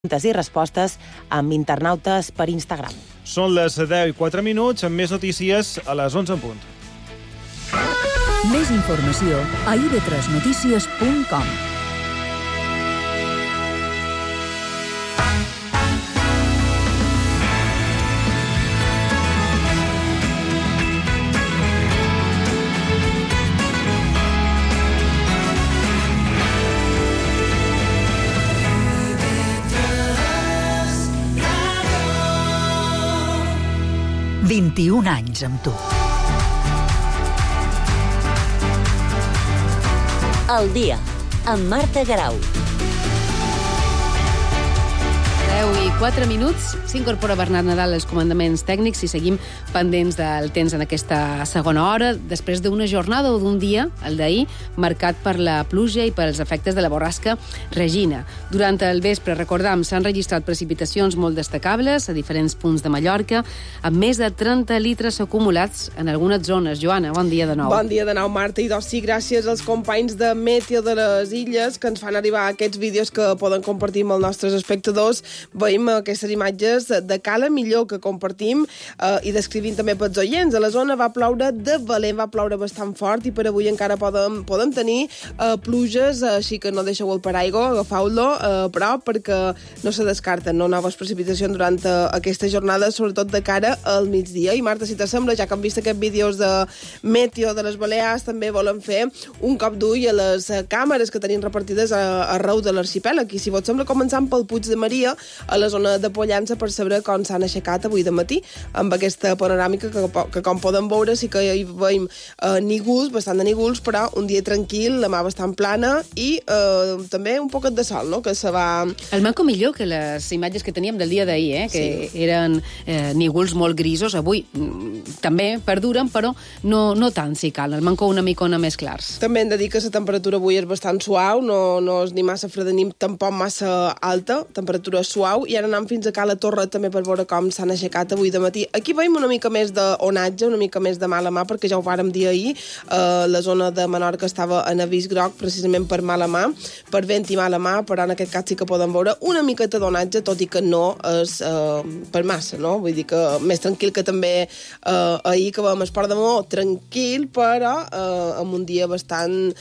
preguntes i respostes amb internautes per Instagram. Són les 10:04, amb més notícies a les 11 en punt. Més informació a ib3notícies.com. « 21 anys amb tu. El dia, amb Marta Garau. 10:04, s'incorpora Bernat Nadal als comandaments tècnics i seguim pendents del temps en aquesta segona hora, després d'una jornada o d'un dia, el d'ahir, marcat per la pluja i pels efectes de la borrasca Regina. Durant el vespre, recordam, s'han registrat precipitacions molt destacables a diferents punts de Mallorca, amb més de 30 litres acumulats en algunes zones. Joana, bon dia de nou. Bon dia de nou, Marta. I doncs sí, gràcies als companys de Meteo de les Illes que ens fan arribar aquests vídeos que poden compartir amb els nostres espectadors. Veiem aquestes imatges de Cala Millor que compartim i descrivint també pels oients. A la zona va ploure de valent, va ploure bastant fort i per avui encara podem tenir pluges, així que no deixeu el paraigua, agafeu-lo, però perquè no se descarten noves precipitacions durant aquesta jornada, sobretot de cara al migdia. I Marta, si t'assembla, ja que hem vist aquests vídeos de Meteo de les Balears, també volem fer un cop d'ull a les càmeres que tenim repartides arreu de l'arxipèlag. I si vos sembla, començant pel Puig de Maria, a la zona de Pollença, per saber com s'han aixecat avui de matí, amb aquesta panoràmica que com podem veure, sí que hi veiem nígols, bastant de nígols, però un dia tranquil, la mà bastant plana i també un poquet de sol, no?, que se va... El manco millor que les imatges que teníem del dia d'ahir, que sí, eren nígols molt grisos. Avui també perduren, però no tant, si cal. El manco una micona més clars. També hem de dir que la temperatura avui és bastant suau, no és ni massa freda ni tampoc massa alta, temperatura suau, i ara anem fins a Cala Torre també per veure com s'han aixecat avui de matí. Aquí veiem una mica més d'onatge, una mica més de mala mà, perquè ja ho vàrem dir ahir, la zona de Menorca estava en avís groc precisament per mala mà, per vent i mala mà, però en aquest cas sí que podem veure una miqueta d'onatge, tot i que no és per massa, no? Vull dir que més tranquil que també ahir que vam Esport de Maó, tranquil, però amb un dia bastant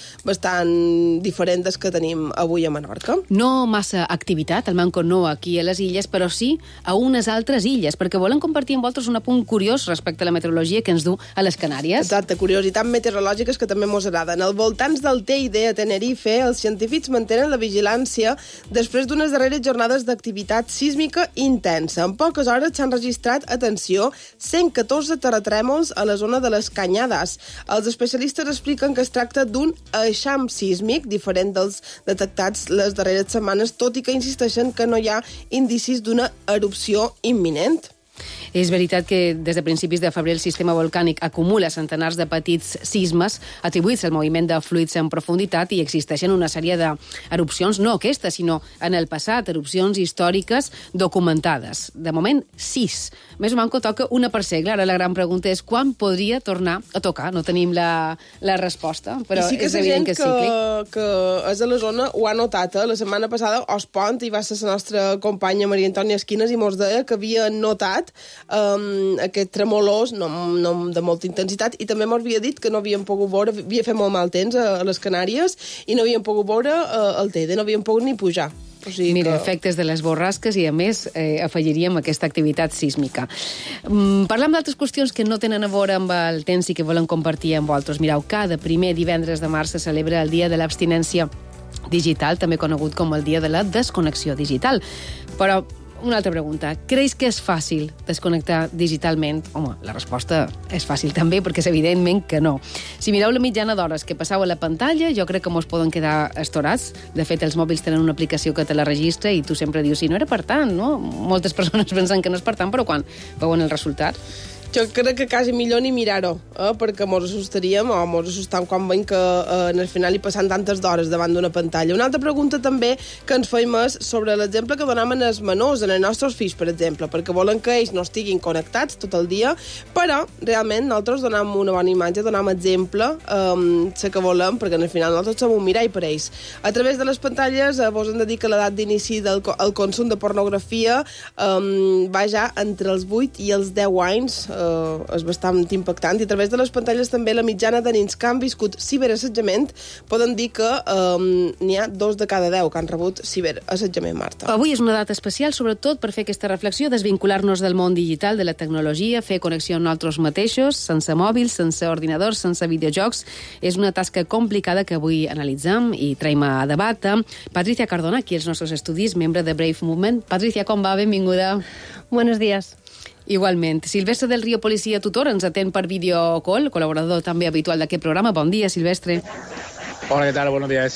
diferent des que tenim avui a Menorca. No massa activitat, el manco no aquí a les illes, però sí a unes altres illes, perquè volen compartir amb vosaltres un apunt curiós respecte a la meteorologia que ens du a les Canàries. Exacte, curiositats meteorològiques que també mos agraden. Al voltants del TID a Tenerife, els científics mantenen la vigilància després d'unes darreres jornades d'activitat sísmica intensa. En poques hores s'han registrat, atenció, 114 terratrèmols a la zona de les Canyades. Els especialistes expliquen que es tracta d'un eixam sísmic diferent dels detectats les darreres setmanes, tot i que insisteixen que no hi ha indicis d'una erupció imminent. És veritat que des de principis de febrer el sistema volcànic acumula centenars de petits sismes atribuïts al moviment de fluids en profunditat i existeixen una sèrie d'erupcions, no aquestes, sinó en el passat, erupcions històriques documentades. De moment, 6. Més o manco toca una per segle. Ara la gran pregunta és quan podria tornar a tocar. No tenim la resposta, però sí és evident que és cíclic. Que és a la zona ho ha notat. La setmana passada, Ospont, i va ser la nostra companya Maria Antònia Esquines i mos deia que havia notat aquests tremolors no de molta intensitat, i també m'havia dit que no havíem pogut veure, havia fet molt mal temps a les Canàries i no havíem pogut veure el TED, no havíem pogut ni pujar. O sigui Mira, que... efectes de les borrasques i, a més, afegiríem aquesta activitat sísmica. Parlam d'altres qüestions que no tenen a veure amb el temps i que volen compartir amb vosaltres. Mireu, cada primer divendres de març se celebra el Dia de l'Abstinència Digital, també conegut com el Dia de la Desconnexió Digital. Però una altra pregunta. Creus que és fàcil desconnectar digitalment? Home, la resposta és fàcil també, perquè és evidentment que no. Si mireu la mitjana d'hores que passeu a la pantalla, jo crec que mos poden quedar estorats. De fet, els mòbils tenen una aplicació que te la registra i tu sempre dius, si no era per tant, no? Moltes persones pensen que no és per tant, però quan veuen el resultat... Jo crec que quasi millor ni mirar-ho, perquè mos assustaríem o mos assustam quan veiem que al final hi passen tantes d'hores davant d'una pantalla. Una altra pregunta també que ens feim és sobre l'exemple que donem en els menors, en els nostres fills, per exemple, perquè volen que ells no estiguin connectats tot el dia, però realment nosaltres donem una bona imatge, donem exemple, sé que volem, perquè al final nosaltres som un mirall per ells. A través de les pantalles vos hem de dir que l'edat d'inici del consum de pornografia va ja entre els 8 i els 10 anys, és bastant impactant, i a través de les pantalles també la mitjana de nens que han viscut ciberassetjament poden dir que n'hi ha 2 de cada 10 que han rebut ciberassetjament, Marta. Avui és una data especial, sobretot per fer aquesta reflexió, desvincular-nos del món digital, de la tecnologia, fer connexió amb nosaltres mateixos, sense mòbils, sense ordinadors, sense videojocs. És una tasca complicada que avui analitzem i traiem a debat. Patricia Cardona, aquí als nostres estudis, membre de Brave Movement. Patricia, com va? Benvinguda. Buenos días. Igualment. Silvestre del Río, policia tutor, ens atén per videocall, col·laborador també habitual d'aquest programa. Bon dia, Silvestre. Hola, ¿qué tal? Buenos días.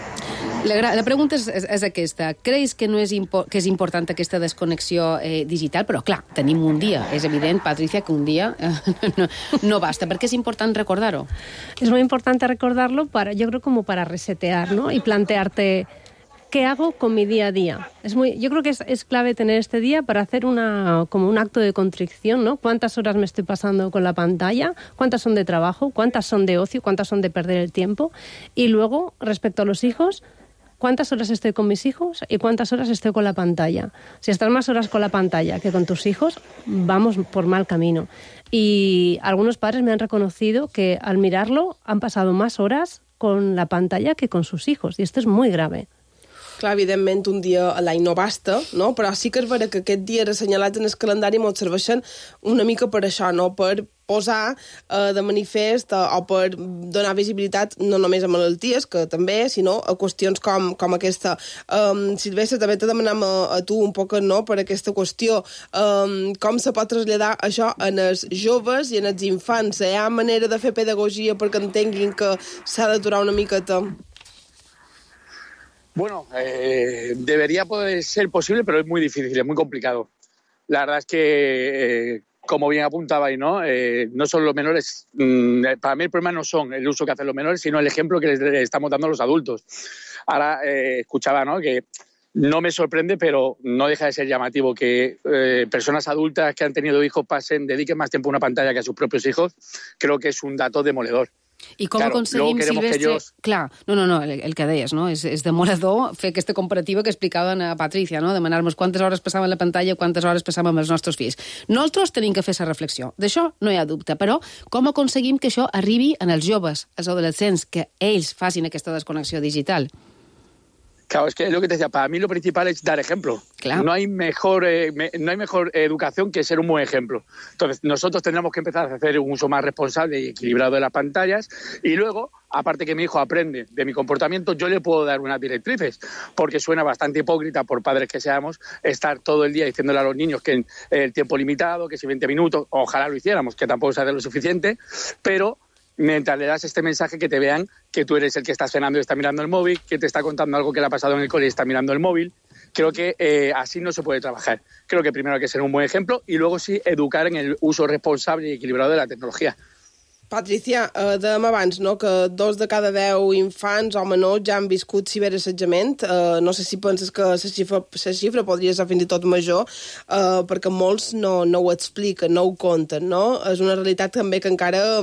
La pregunta és aquesta. Creus que que és important aquesta desconnexió digital? Però, clar, tenim un dia. És evident, Patricia, que un dia no basta. ¿Por qué es importante recordarlo? Es muy importante recordarlo yo creo, como para resetear, ¿no? Y plantearte ¿qué hago con mi día a día? Yo creo que es clave tener este día para hacer como un acto de contrición, ¿no? ¿Cuántas horas me estoy pasando con la pantalla? ¿Cuántas son de trabajo? ¿Cuántas son de ocio? ¿Cuántas son de perder el tiempo? Y luego, respecto a los hijos, ¿cuántas horas estoy con mis hijos y cuántas horas estoy con la pantalla? Si estás más horas con la pantalla que con tus hijos, vamos por mal camino. Y algunos padres me han reconocido que al mirarlo han pasado más horas con la pantalla que con sus hijos. Y esto es muy grave. Clar, evidentment, un dia a l'any no basta, no? Però sí que és vera que aquest dia assenyalats en el calendari ens serveixen una mica per això, no? Per posar de manifest o per donar visibilitat no només a malalties, que també, sinó a qüestions com aquesta. Silvestre, també te demanem a tu un poc, no?, per aquesta qüestió. Com se pot traslladar això en els joves i en els infants? Hi ha manera de fer pedagogia perquè entenguin que s'ha d'aturar una miqueta? Bueno, debería poder ser posible, pero es muy difícil, es muy complicado. La verdad es que, como bien apuntabais, ¿no? No son los menores, para mí el problema no son el uso que hacen los menores, sino el ejemplo que les estamos dando a los adultos. Ahora escuchaba, ¿no?, que no me sorprende, pero no deja de ser llamativo que personas adultas que han tenido hijos dediquen más tiempo a una pantalla que a sus propios hijos. Creo que es un dato demoledor. I com aconseguim, Silvestre... Clar, no, el que deies, no? És demoledor fer aquesta comparativa que explicaven a Patricia, no? Demanar-nos quantes hores passàvem a la pantalla i quantes hores passàvem amb els nostres fills. Nosaltres tenim que fer aquesta reflexió. D'això no hi ha dubte, però com aconseguim que això arribi en els joves, als adolescents, que ells facin aquesta desconnexió digital? Claro, es que es lo que te decía, para mí lo principal es dar ejemplo. Claro. No hay mejor educación que ser un buen ejemplo. Entonces, nosotros tendremos que empezar a hacer un uso más responsable y equilibrado de las pantallas y luego, aparte que mi hijo aprende de mi comportamiento, yo le puedo dar unas directrices, porque suena bastante hipócrita, por padres que seamos, estar todo el día diciéndole a los niños que el tiempo limitado, que si 20 minutos, ojalá lo hiciéramos, que tampoco se hace lo suficiente, pero mientras le das este mensaje que te vean que tú eres el que está cenando y está mirando el móvil, que te está contando algo que le ha pasado en el cole y está mirando el móvil. Creo que así no se puede trabajar. Creo que primero hay que ser un buen ejemplo y luego sí educar en el uso responsable y equilibrado de la tecnología. Patricia, dèiem abans, no?, que 2 de cada 10 infants o menors ja han viscut ciberassetjament. No sé si penses que la xifra podria ser fins i tot major, perquè molts no ho expliquen, no ho conten, no? És una realitat també que encara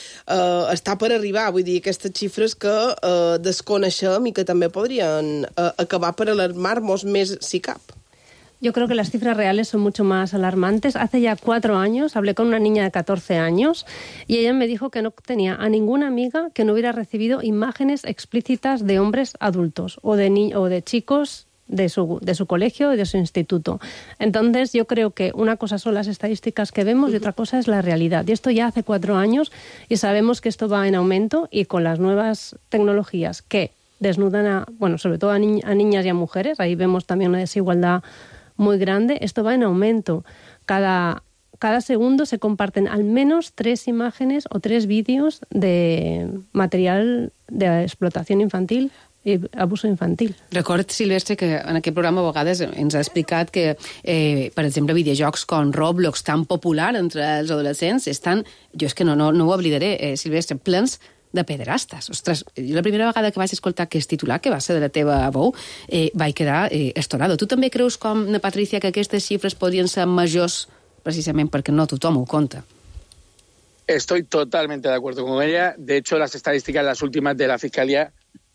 està per arribar. Vull dir, aquestes xifres que desconeixem i que també podrien acabar per alarmar-nos més si cap. Yo creo que las cifras reales son mucho más alarmantes. Hace ya 4 años hablé con una niña de 14 años y ella me dijo que no tenía a ninguna amiga que no hubiera recibido imágenes explícitas de hombres adultos o de chicos de su colegio y de su instituto. Entonces yo creo que una cosa son las estadísticas que vemos y otra cosa es la realidad. Y esto ya hace 4 años y sabemos que esto va en aumento y con las nuevas tecnologías que desnudan sobre todo a niñas y a mujeres, ahí vemos también una desigualdad muy grande, esto va en aumento. Cada segundo se comparten al menos 3 imágenes o 3 vídeos de material de explotación infantil i abús infantil. Record, Silvestre, que en aquest programa a vegades ens ha explicat que, per exemple, videojocs com Roblox, tan popular entre els adolescents, estan, jo és que no ho oblidaré, Silvestre, plens de pederastes. Ostres, jo la primera vegada que vaig escoltar aquest titular, que va ser de la teva veu, vaig quedar estorado. Tu també creus, com na Patricia, que aquestes xifres podrien ser majors precisament perquè no tothom ho conta? Estoy totalmente de acuerdo con ella. De hecho, las estadísticas, las últimas de la Fiscalía...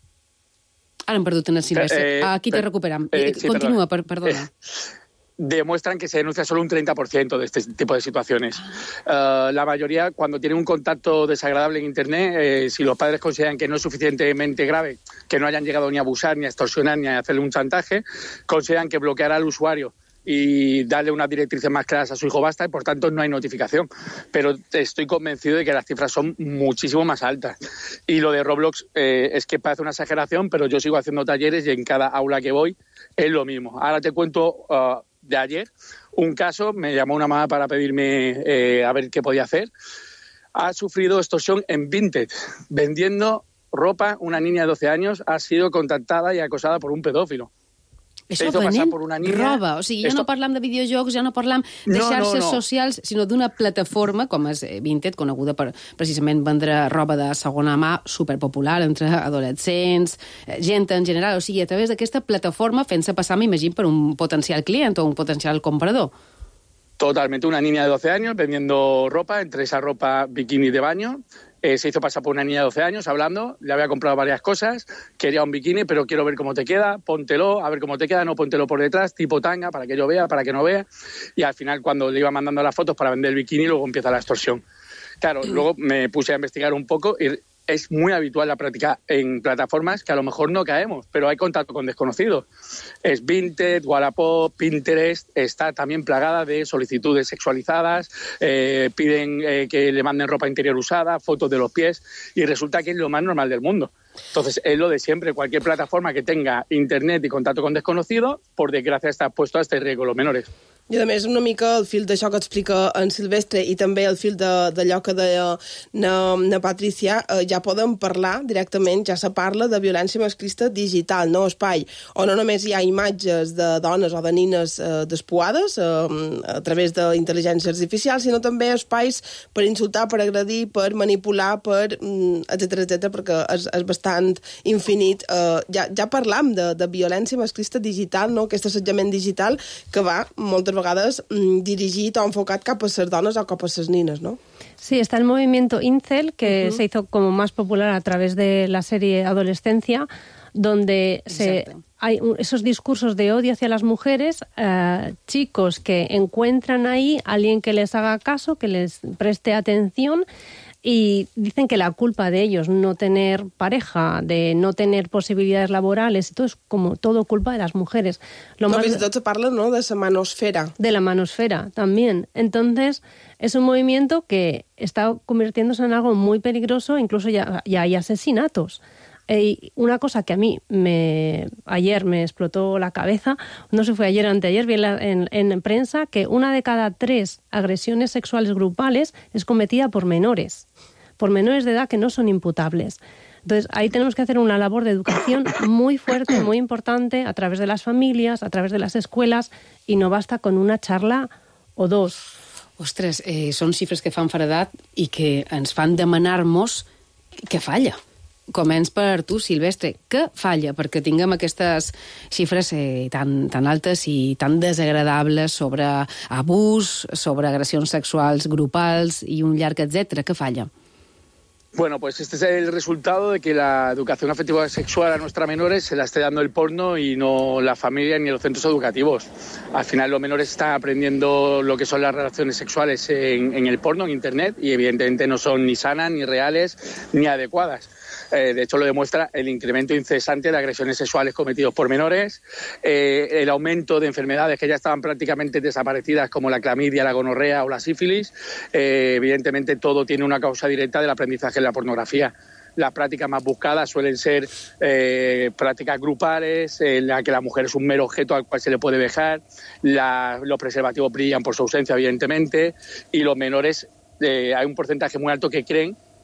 Ara hem perdut en Silvestre. Aquí te recuperam. Sí, continua, perdona. Demuestran que se denuncia solo un 30% de este tipo de situaciones. La mayoría, cuando tienen un contacto desagradable en Internet, si los padres consideran que no es suficientemente grave, que no hayan llegado ni a abusar, ni a extorsionar, ni a hacerle un chantaje, consideran que bloquear al usuario y darle unas directrices más claras a su hijo basta, y por tanto no hay notificación. Pero estoy convencido de que las cifras son muchísimo más altas. Y lo de Roblox es que parece una exageración, pero yo sigo haciendo talleres y en cada aula que voy es lo mismo. Ahora te cuento de ayer un caso. Me llamó una mamá para pedirme a ver qué podía hacer. Ha sufrido extorsión en Vinted, vendiendo ropa. Una niña de 12 años ha sido contactada y acosada por un pedófilo. Això venent roba, o sigui, ja no parlam de videojocs, ja no parlam de xarxes socials, sinó d'una plataforma com és Vinted, coneguda per precisament vendre roba de segona mà, superpopular entre adolescents, gent en general, o sigui, a través d'aquesta plataforma fent-se passar, m'imagino, per un potencial client o un potencial comprador. Totalmente, una niña de 12 años vendiendo ropa, entre esa ropa bikini de baño. Se hizo pasar por una niña de 12 años hablando, le había comprado varias cosas, quería un bikini, pero quiero ver cómo te queda, póntelo, a ver cómo te queda, no póntelo por detrás, tipo tanga, para que yo vea, para que no vea. Y al final, cuando le iba mandando las fotos para vender el bikini, luego empieza la extorsión. Claro, luego me puse a investigar un poco y es muy habitual la práctica en plataformas que a lo mejor no caemos, pero hay contacto con desconocidos. Es Vinted, Wallapop, Pinterest, está también plagada de solicitudes sexualizadas, piden que le manden ropa interior usada, fotos de los pies, y resulta que es lo más normal del mundo. Entonces, es lo de siempre, cualquier plataforma que tenga internet y contacto con desconocidos, por desgracia está expuesto a este riesgo los menores. I a més, una mica el fil d'això que explica en Silvestre i també el fil d'allò que deia na Patricia, ja podem parlar directament, ja se parla de violència masclista digital, no espai, on no només hi ha imatges de dones o de nines despuades a través d'intel·ligència artificial, sinó també espais per insultar, per agredir, per manipular, per etc, perquè és bastant infinit. Ja parlam de violència masclista digital, no? Aquest assetjament digital que va moltes vegades dirigit o enfocat cap a les dones o cap a les nines, ¿no? Sí, está el movimiento Incel, que se hizo como más popular a través de la serie Adolescencia, donde hay esos discursos de odio hacia las mujeres, chicos que encuentran ahí a alguien que les haga caso, que les preste atención, y dicen que la culpa de ellos no tener pareja, de no tener posibilidades laborales, y todo es como todo culpa de las mujeres. Fins i tot se parla, ¿no?, de la manosfera. De la manosfera, también. Entonces, es un movimiento que está convirtiéndose en algo muy peligroso, incluso ya hay asesinatos. Y una cosa que a mí ayer me explotó la cabeza, no sé si fue ayer o anteayer, vi en prensa que 1 de cada 3 agresiones sexuales grupales es cometida por menores de edad que no son imputables. Entonces, ahí tenemos que hacer una labor de educación muy fuerte, muy importante, a través de las familias, a través de las escuelas, y no basta con una charla o dos. Ostres, són xifres que fan feredat i que ens fan demanar-nos què falla. Començ per tu, Silvestre. Què falla perquè tinguem aquestes xifres tan altes i tan desagradables sobre abús, sobre agressions sexuals grupals i un llarg etcètera? Què falla? Bueno, pues este es el resultado de que la educación afectiva sexual a nuestras menores se la esté dando el porno y no la familia ni los centros educativos. Al final los menores están aprendiendo lo que son las relaciones sexuales en el porno, en Internet, y evidentemente no son ni sanas, ni reales, ni adecuadas. De hecho, lo demuestra el incremento incesante de agresiones sexuales cometidos por menores, el aumento de enfermedades que ya estaban prácticamente desaparecidas, como la clamidia, la gonorrea o la sífilis. Evidentemente, todo tiene una causa directa del aprendizaje en la pornografía. Las prácticas más buscadas suelen ser prácticas grupales, en la que la mujer es un mero objeto al cual se le puede dejar, los preservativos brillan por su ausencia, evidentemente, y los menores, hay un porcentaje muy alto que creen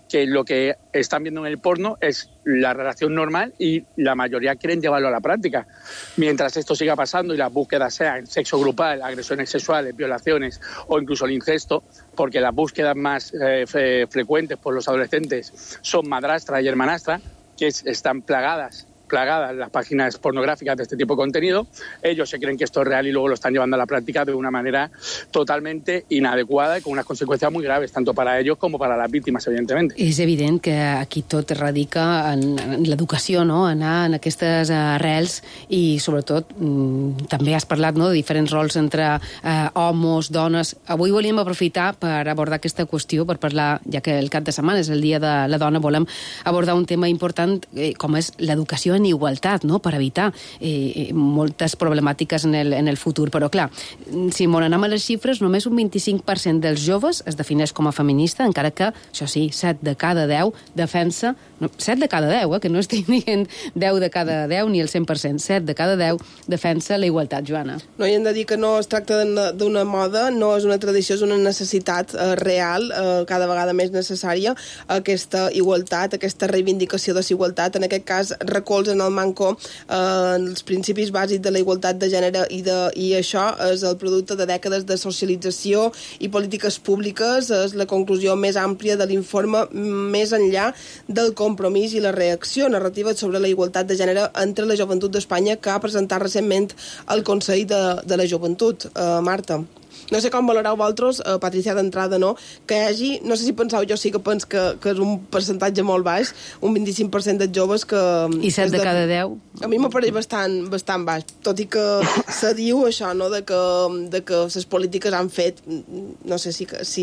que lo que están viendo en el porno es la relación normal y la mayoría quieren llevarlo a la práctica. Mientras esto siga pasando y las búsquedas sean sexo grupal, agresiones sexuales, violaciones o incluso el incesto, porque las búsquedas más frecuentes por los adolescentes son madrastra y hermanastra, que están plagadas las páginas pornográficas de este tipo de contenido, ellos se creen que esto es real y luego lo están llevando a la práctica de una manera totalmente inadecuada y con unas conseqüències molt graves, tant per a ells com per a les víctimes, evidentment. És evident que aquí tot radica en l'educació, no? Anar en aquestes arrels i, sobretot, també has parlat, no?, de diferents rols entre homes, dones. Avui volíem aprofitar per abordar aquesta qüestió, per parlar, ja que el cap de setmana és el Dia de la Dona, volem abordar un tema important com és l'educació en igualtat, no?, per evitar moltes problemàtiques en el futur. Però, clar, si molt anem a les xifres, només un 25% dels joves es defineix com a feminista, encara que, això sí, 7 de cada 10 defensa... No, 7 de cada 10, que no estic dient 10 de cada 10 ni el 100%. 7 de cada 10 defensa la igualtat, Joana. No, hi hem de dir que no es tracta d'una moda, no és una tradició, és una necessitat real, cada vegada més necessària, aquesta igualtat, aquesta reivindicació de la igualtat, en aquest cas recolza en el manco els principis bàsics de la igualtat de gènere i això és el producte de dècades de socialització i polítiques públiques, és la conclusió més àmplia de l'informe més enllà del compromís i la reacció narrativa sobre la igualtat de gènere entre la joventut d'Espanya que ha presentat recentment el Consell de la Joventut. Marta, no sé com valoreu vosaltres, Patricia, d'entrada, no? Que hi hagi, no sé si penseu, jo sí que penso que és un percentatge molt baix, un 25% dels joves que... I 7 de cada 10? A mi m'apareix bastant baix, tot i que se diu això, no?, de que les polítiques han fet, no sé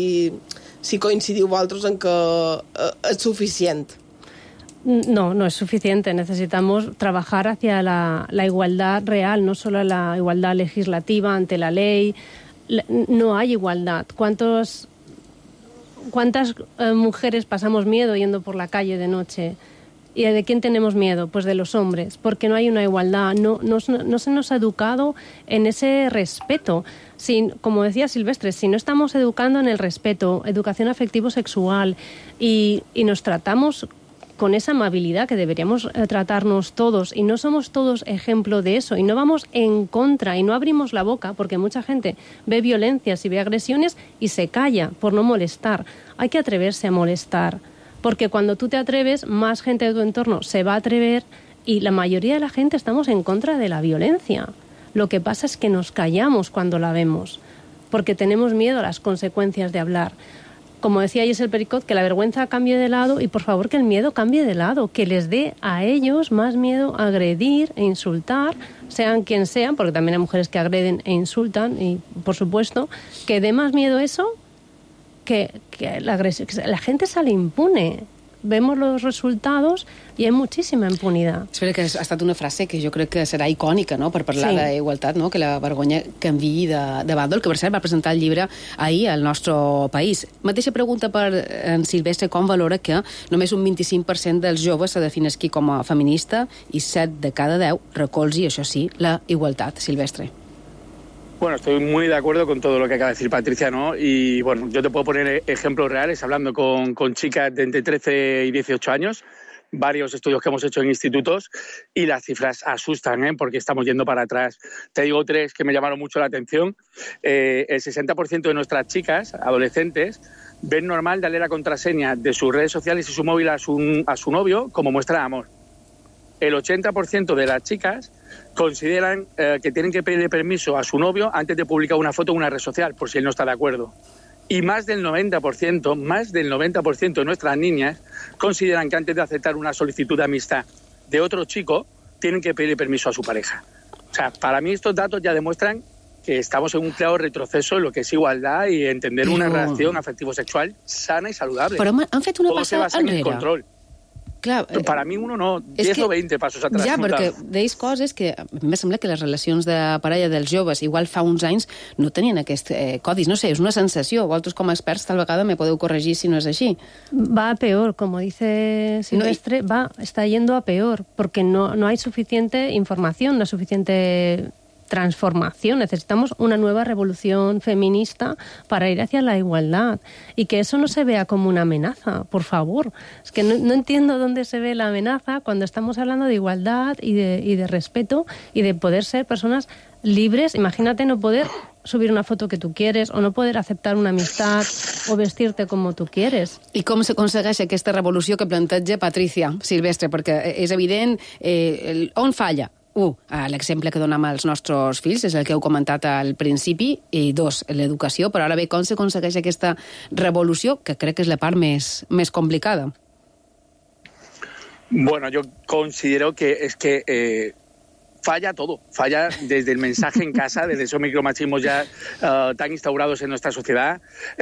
si coincidiu vosaltres en que és suficient. No, no es suficiente. Necesitamos trabajar hacia la igualdad real, no solo la igualdad legislativa ante la ley. No hay igualdad. ¿Cuántas mujeres pasamos miedo yendo por la calle de noche? ¿Y de quién tenemos miedo? Pues de los hombres, porque no hay una igualdad. No se nos ha educado en ese respeto. Como decía Silvestre, si no estamos educando en el respeto, educación afectivo-sexual, y nos tratamos con esa amabilidad que deberíamos tratarnos todos, y no somos todos ejemplo de eso, y no vamos en contra y no abrimos la boca, porque mucha gente ve violencias y ve agresiones y se calla por no molestar. Hay que atreverse a molestar, porque cuando tú te atreves, más gente de tu entorno se va a atrever, y la mayoría de la gente estamos en contra de la violencia. Lo que pasa es que nos callamos cuando la vemos, porque tenemos miedo a las consecuencias de hablar. Como decía Giselle Pericot, que la vergüenza cambie de lado y, por favor, que el miedo cambie de lado, que les dé a ellos más miedo a agredir e insultar, sean quien sean, porque también hay mujeres que agreden e insultan, y, por supuesto, que dé más miedo eso que la agresión. Que la gente sale impune. Vemos los resultados i hi ha moltíssima impunitat. Espera, que ha estat una frase que jo crec que serà icònica, no?, per parlar d'igualtat, no?, que la vergonya canviï de bàndol, que per cert va presentar el llibre ahir al nostre país. Mateixa pregunta per en Silvestre, com valora que només un 25% dels joves se definisqui com a feminista i 7 de cada 10 recolzi, això sí, la igualtat. Silvestre. Bueno, estoy muy de acuerdo con todo lo que acaba de decir Patricia, ¿no? Y bueno, yo te puedo poner ejemplos reales, hablando con chicas de entre 13 y 18 años, varios estudios que hemos hecho en institutos, y las cifras asustan, porque estamos yendo para atrás. Te digo 3 que me llamaron mucho la atención. El 60% de nuestras chicas, adolescentes, ven normal darle la contraseña de sus redes sociales y su móvil a su novio como muestra de amor. El 80% de las chicas consideran que tienen que pedirle permiso a su novio antes de publicar una foto en una red social, por si él no está de acuerdo. Y más del 90% de nuestras niñas consideran que antes de aceptar una solicitud de amistad de otro chico, tienen que pedirle permiso a su pareja. O sea, para mí estos datos ya demuestran que estamos en un claro retroceso en lo que es igualdad y entender una relación afectivo-sexual sana y saludable. Però han fet una Todo passa se basa en el enrere. control. Clar, Per a mi uno no, 10 o 20 passos atrás. Ja, perquè deies coses que a mi em sembla que les relacions de parella dels joves, igual fa uns anys, no tenien aquests codis. No sé, és una sensació. Vosaltres com a experts tal vegada me podeu corregir si no és així. Va a peor, como dice Silvestre, está yendo a peor, porque no hay suficiente información, no hay suficiente transformación, necesitamos una nueva revolución feminista para ir hacia la igualdad y que eso no se vea como una amenaza, por favor. Es que no entiendo dónde se ve la amenaza cuando estamos hablando de igualdad y de respeto y de poder ser personas libres. Imagínate no poder subir una foto que tu quieres o no poder aceptar una amistad o vestirte como tu quieres. I com s'aconsegueix aquesta revolució que planteja Patricia Silvestre? Perquè és evident on falla. L'exemple que donem als nostres fills és el que heu comentat al principi, i 2, l'educació, però ara bé, com s'aconsegueix aquesta revolució, que crec que és la part més complicada? Bueno, yo considero que es que falla todo, falla desde el mensaje en casa, desde esos micromachismos ya tan instaurados en nuestra sociedad.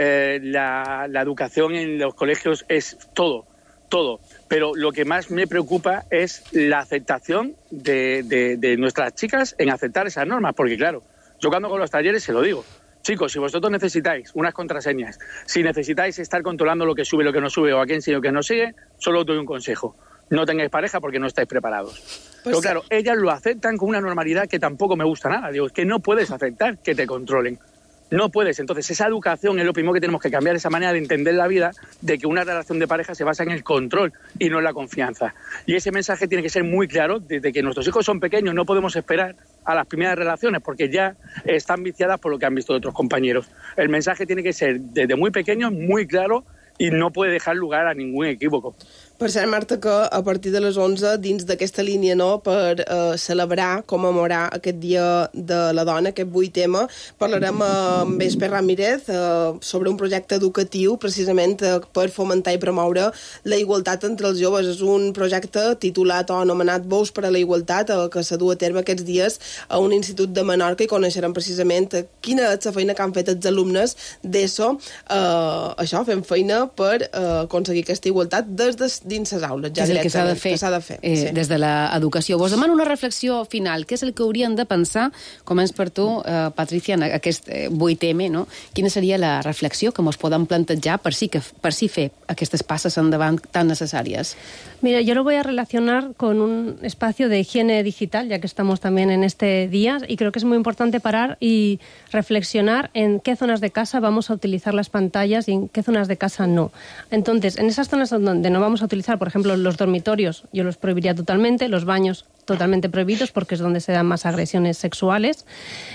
La educación en los colegios es todo. Pero lo que más me preocupa es la aceptación de nuestras chicas en aceptar esas normas, porque claro, yo cuando con los talleres se lo digo. Chicos, si vosotros necesitáis unas contraseñas, si necesitáis estar controlando lo que sube, lo que no sube o a quién sigue o quién no sigue, solo os doy un consejo. No tengáis pareja porque no estáis preparados. Pero claro, ellas lo aceptan con una normalidad que tampoco me gusta nada. Digo, es que no puedes aceptar que te controlen. No puedes. Entonces, esa educación es lo primero que tenemos que cambiar, esa manera de entender la vida, de que una relación de pareja se basa en el control y no en la confianza. Y ese mensaje tiene que ser muy claro. Desde que nuestros hijos son pequeños no podemos esperar a las primeras relaciones porque ya están viciadas por lo que han visto de otros compañeros. El mensaje tiene que ser desde muy pequeño, muy claro, i no puede dejar lugar a ningún equívoco. Per cert, Marta, que a partir de les 11, dins d'aquesta línia, no, per celebrar, commemorar aquest Dia de la Dona, aquest 8M, parlarem amb Esper Ramírez sobre un projecte educatiu, precisament per fomentar i promoure la igualtat entre els joves. És un projecte titulat o anomenat Veus per a la Igualtat, que s'ha dut a terme aquests dies a un institut de Menorca i coneixerem precisament quina és la feina que han fet els alumnes d'ESO, això, fent feina per aconseguir aquesta igualtat des de dins les aules, ja directament. Que s'ha de fer, des de l'educació. Vos demano una reflexió final. Què és el que haurien de pensar, començ per tu, Patricia, en aquest 8M, no? Quina seria la reflexió que mos podem plantejar per si fer aquestes passes endavant tan necessàries? Mira, yo lo voy a relacionar con un espacio de higiene digital, ya que estamos también en este día, y creo que es muy importante parar y reflexionar en qué zonas de casa vamos a utilizar las pantallas y en qué zonas de casa no. Entonces, en esas zonas donde no vamos a utilizar, por ejemplo, los dormitorios, yo los prohibiría totalmente, los baños totalmente prohibidos porque es donde se dan más agresiones sexuales,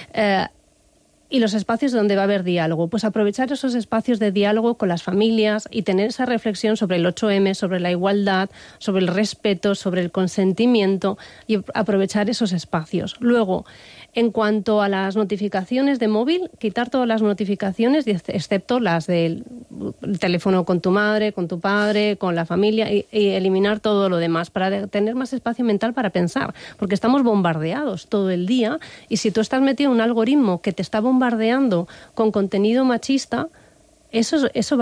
y los espacios donde va a haber diálogo. Pues aprovechar esos espacios de diálogo con las familias y tener esa reflexión sobre el 8M, sobre la igualdad, sobre el respeto, sobre el consentimiento y aprovechar esos espacios. Luego, en cuanto a las notificaciones de móvil, quitar todas las notificaciones, excepto las del teléfono con tu madre, con tu padre, con la familia, y eliminar todo lo demás para tener más espacio mental para pensar, porque estamos bombardeados todo el día y si tú estás metido en un algoritmo que te está bombardeando con contenido machista, eso va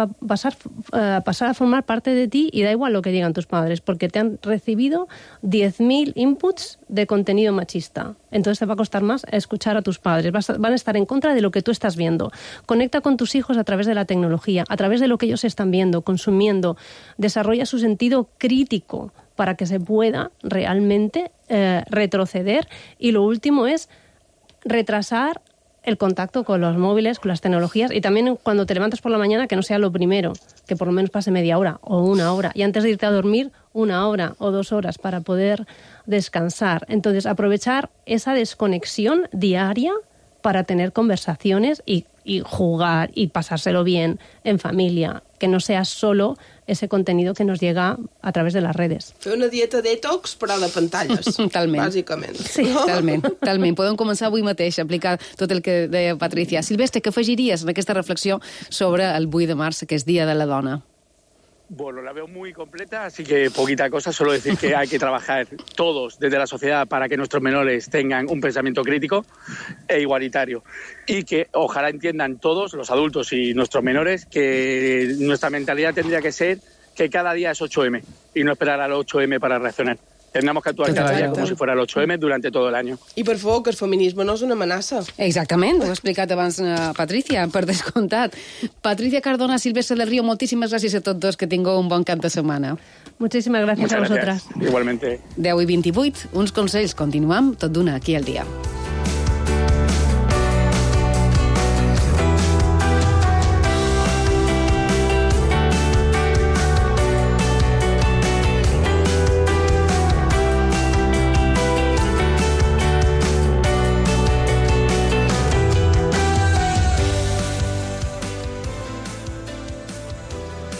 a pasar a formar parte de ti y da igual lo que digan tus padres, porque te han recibido 10.000 inputs de contenido machista. Entonces te va a costar más escuchar a tus padres. Van a estar en contra de lo que tú estás viendo. Conecta con tus hijos a través de la tecnología, a través de lo que ellos están viendo, consumiendo. Desarrolla su sentido crítico para que se pueda realmente retroceder. Y lo último es retrasar el contacto con los móviles, con las tecnologías, y también cuando te levantas por la mañana que no sea lo primero, que por lo menos pase media hora o una hora, y antes de irte a dormir 1 hora o 2 horas para poder descansar. Entonces, aprovechar esa desconexión diaria para tener conversaciones y jugar y pasárselo bien en familia, que no sea solo ese contenido que nos llega a través de las redes. Fer una dieta detox, però de pantalles, bàsicament. Sí, talment. Podem començar avui mateix a aplicar tot el que deia Patricia. Silvestre, què afegiries en aquesta reflexió sobre el 8 de març, que és Dia de la Dona? Bueno, la veo muy completa, así que poquita cosa, solo decir que hay que trabajar todos desde la sociedad para que nuestros menores tengan un pensamiento crítico e igualitario y que ojalá entiendan todos, los adultos y nuestros menores, que nuestra mentalidad tendría que ser que cada día es 8M y no esperar al 8M para reaccionar. Tendremos que actuar cada dia com si fos el 8M durant tot l'any. I per favor, que el feminisme no és una amenaça. Exactament, ho ha explicat abans Patricia, per descomptat. Patricia Cardona, Silvestre del Río, moltíssimes gràcies a tots dos, que tingueu un bon cap de setmana. Muchísimas gracias a vosotras. Igualmente. 10:28, uns consells, continuem tot d'una aquí al dia.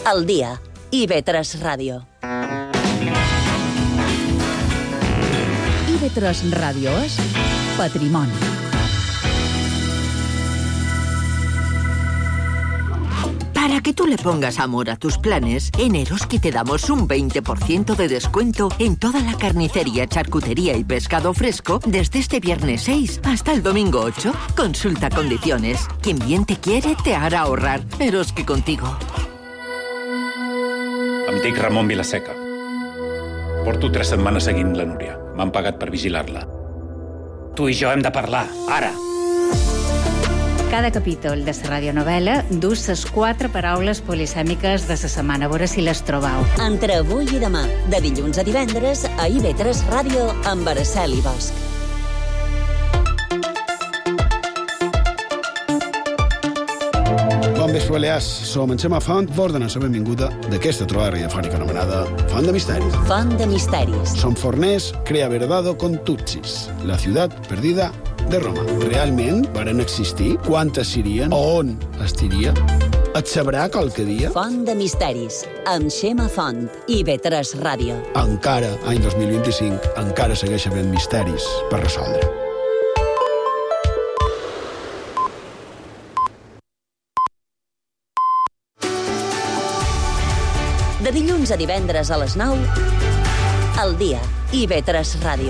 El dia. IB3 Ràdio. IB3 Ràdio és Patrimoni. Para que tú le pongas amor a tus planes, en Eroski te damos un 20% de descuento en toda la carnicería, charcutería y pescado fresco desde este viernes 6 hasta el domingo 8. Consulta condiciones. Quien bien te quiere te hará ahorrar. Eroski contigo. Em dic Ramon Vilaseca. Porto 3 setmanes seguint la Núria. M'han pagat per vigilar-la. Tu i jo hem de parlar, ara. Cada capítol de la radionovel·la dus les 4 paraules polisèmiques de la setmana. A veure si les trobau. Entre avui i demà, de dilluns a divendres, a IB3 Ràdio, amb Araceli Bosch. Bon vespre, Balears. Som en Xema Font, vos donem la benvinguda d'aquesta trobada radiofònica anomenada Font de Misteris. Font de Misteris. Som forners, crea verdado con Tutsis, la ciutat perdida de Roma. Realment varen existir? Quantes serien? On estiria? Et sabrà qualque dia? Font de Misteris, amb Xema Font, IB3 Ràdio. Encara, any 2025, encara segueix havent misteris per resoldre. De dilluns a divendres a les 9, El dia, IB3 Ràdio.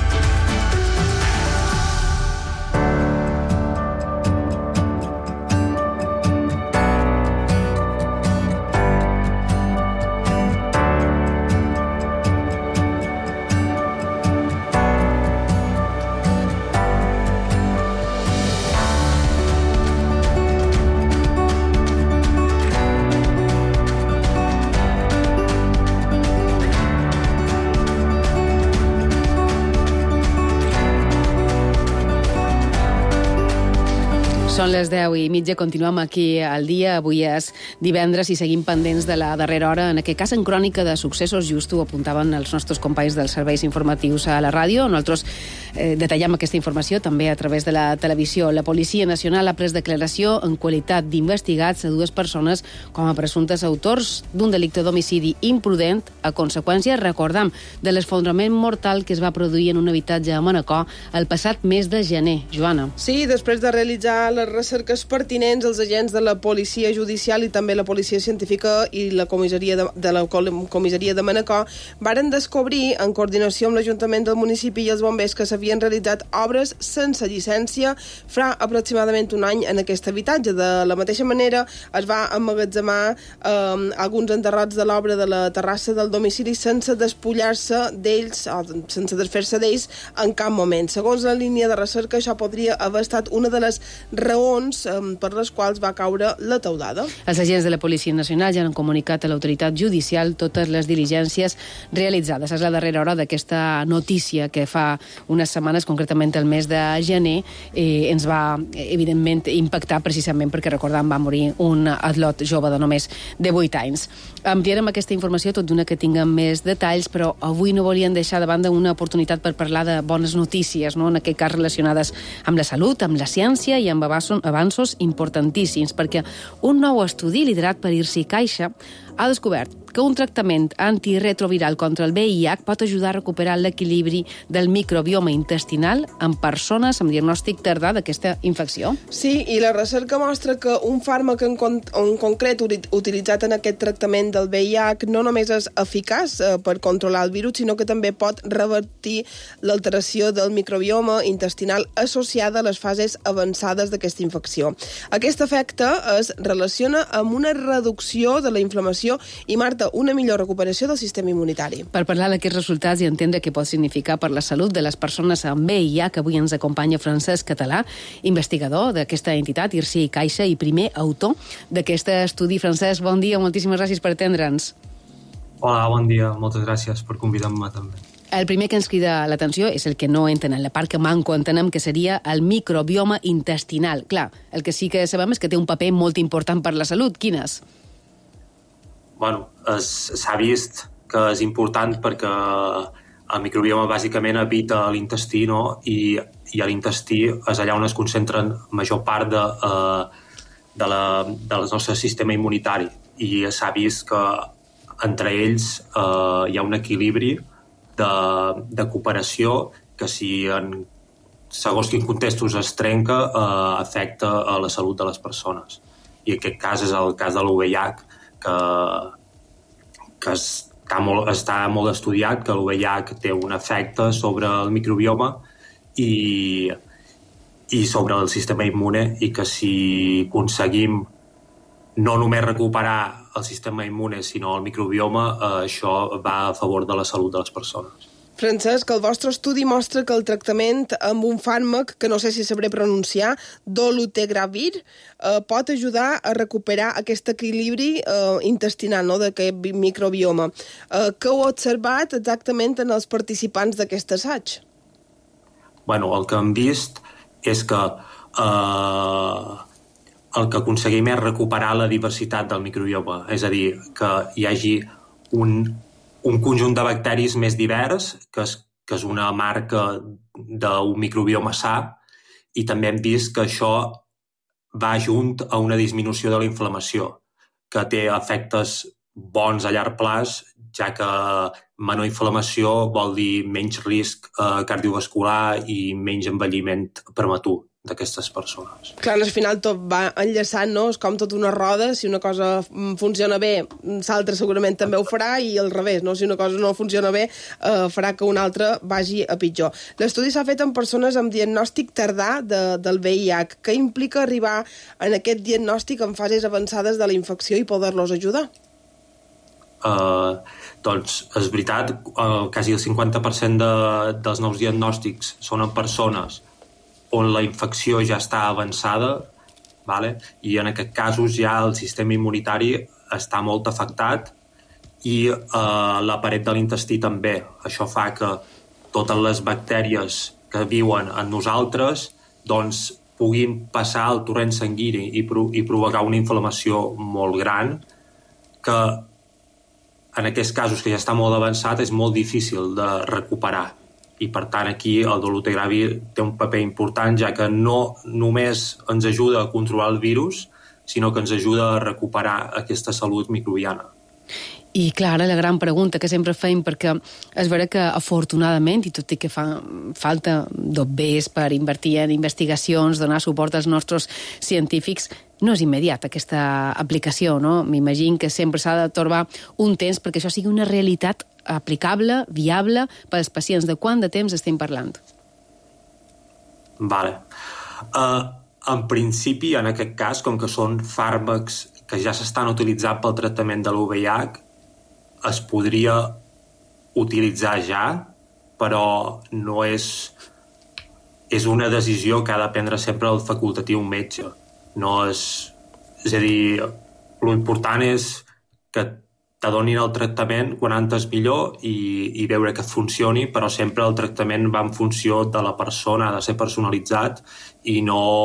Són les 10:30, continuem aquí al dia. Avui és divendres i seguim pendents de la darrera hora. En aquest cas, en crònica de successos, just ho apuntaven els nostres companys dels serveis informatius a la ràdio. Nosaltres detallem aquesta informació també a través de la televisió. La Policia Nacional ha pres declaració en qualitat d'investigats a 2 persones com a presumptes autors d'un delicte d'homicidi imprudent a conseqüència, recordam, de l'esfondrament mortal que es va produir en un habitatge a Manacor el passat mes de gener. Joana. Sí, després de realitzar les recerques pertinents, els agents de la Policia Judicial i també la Policia Científica i la comissaria de Manacor varen descobrir, en coordinació amb l'Ajuntament del municipi i els bombers, que s'havien realitzat obres sense llicència fa aproximadament un any en aquest habitatge. De la mateixa manera, es va emmagatzemar alguns enterrats de l'obra de la terrassa del domicili sense despullar-se d'ells, o sense desfer-se d'ells en cap moment. Segons la línia de recerca, això podria haver estat una de les raons per les quals va caure la teulada. Els agents de la Policia Nacional ja han comunicat a l'autoritat judicial totes les diligències realitzades. És la darrera hora d'aquesta notícia que fa unes setmanes, concretament el mes de gener, ens va, evidentment, impactar precisament perquè, recordem, va morir un atlot jove de només de 8 anys. Ampliarem aquesta informació tot d'una que tinguem més detalls, però avui no volien deixar de banda una oportunitat per parlar de bones notícies, no? En aquest cas relacionades amb la salut, amb la ciència i amb avanços importantíssims, perquè un nou estudi liderat per IRSI Caixa ha descobert que un tractament antiretroviral contra el VIH pot ajudar a recuperar l'equilibri del microbioma intestinal en persones amb diagnòstic tardà d'aquesta infecció. Sí, i la recerca mostra que un fàrmac en concret utilitzat en aquest tractament del VIH no només és eficaç per controlar el virus, sinó que també pot revertir l'alteració del microbioma intestinal associada a les fases avançades d'aquesta infecció. Aquest efecte es relaciona amb una reducció de la inflamació i, Marta, una millor recuperació del sistema immunitari. Per parlar d'aquests resultats i entendre què pot significar per la salut de les persones amb VIH, avui ens acompanya Francesc Català, investigador d'aquesta entitat, IRSI Caixa, i primer autor d'aquest estudi. Francesc, bon dia, moltíssimes gràcies per atendre'ns. Hola, bon dia, moltes gràcies per convidar-me també. El primer que ens crida l'atenció és el que no entenen, la part que manco entenem, que seria el microbioma intestinal. Clar, el que sí que sabem és que té un paper molt important per la salut. Quin és? Bueno, s'ha vist que és important perquè el microbioma bàsicament habita a l'intestí, no? I a l'intestí és allà on es concentren major part del nostre sistema immunitari. i s'ha vist que entre ells hi ha un equilibri de cooperació que si en segons quins contextos es trenca afecta a la salut de les persones. I aquest cas és el cas de l'UVIH, que està molt estudiat, que l'UVIH té un efecte sobre el microbioma i sobre el sistema immune, i que si aconseguim no només recuperar el sistema immune, sinó el microbioma, això va a favor de la salut de les persones. Francesc, el vostre estudi mostra que el tractament amb un fàrmac, que no sé si sabré pronunciar, dolutegravir, pot ajudar a recuperar aquest equilibri intestinal, no?, d'aquest microbioma. Què heu observat exactament en els participants d'aquest assaig? Bueno, el que hem vist és que el que aconseguim és recuperar la diversitat del microbioma, és a dir, que hi hagi un conjunt de bacteris més divers, que és una marca d'un microbioma sa, i també hem vist que això va junt a una disminució de la inflamació, que té efectes bons a llarg plaç, ja que menor inflamació vol dir menys risc cardiovascular i menys envelliment prematur d'aquestes persones. Clar, al final tot va enllaçant, no? És com tota una roda, si una cosa funciona bé, l'altra segurament també ho farà, i al revés, no? Si una cosa no funciona bé, farà que una altra vagi a pitjor. L'estudi s'ha fet en persones amb diagnòstic tardà del VIH. Què implica arribar en aquest diagnòstic en fases avançades de la infecció i poder-los ajudar? Doncs és veritat, quasi el 50% dels nous diagnòstics són en persones on la infecció ja està avançada, vale? I en aquests casos ja el sistema immunitari està molt afectat i la paret de l'intestí també. Això fa que totes les bactèries que viuen en nosaltres doncs, puguin passar al torrent sanguini i provocar una inflamació molt gran, que en aquests casos que ja està molt avançat és molt difícil de recuperar. I per tant aquí el dolutegravir té un paper important, ja que no només ens ajuda a controlar el virus, sinó que ens ajuda a recuperar aquesta salut microbiana. I, Clara, la gran pregunta que sempre feim, perquè és vera que, afortunadament, i tot i que fa falta dobbers per invertir en investigacions, donar suport als nostres científics, no és immediat aquesta aplicació, no? M'imagino que sempre s'ha de torbar un temps perquè això sigui una realitat aplicable, viable, per als pacients. De quant de temps estem parlant? Vale. En principi, en aquest cas, com que són fàrmacs que ja s'estan utilitzant pel tractament de l'UVIH, es podria utilitzar ja, però no és una decisió que ha de prendre sempre el facultatiu metge. No és a dir, l'important és que te donin el tractament quan antes millor i veure que funcioni, però sempre el tractament va en funció de la persona, ha de ser personalitzat i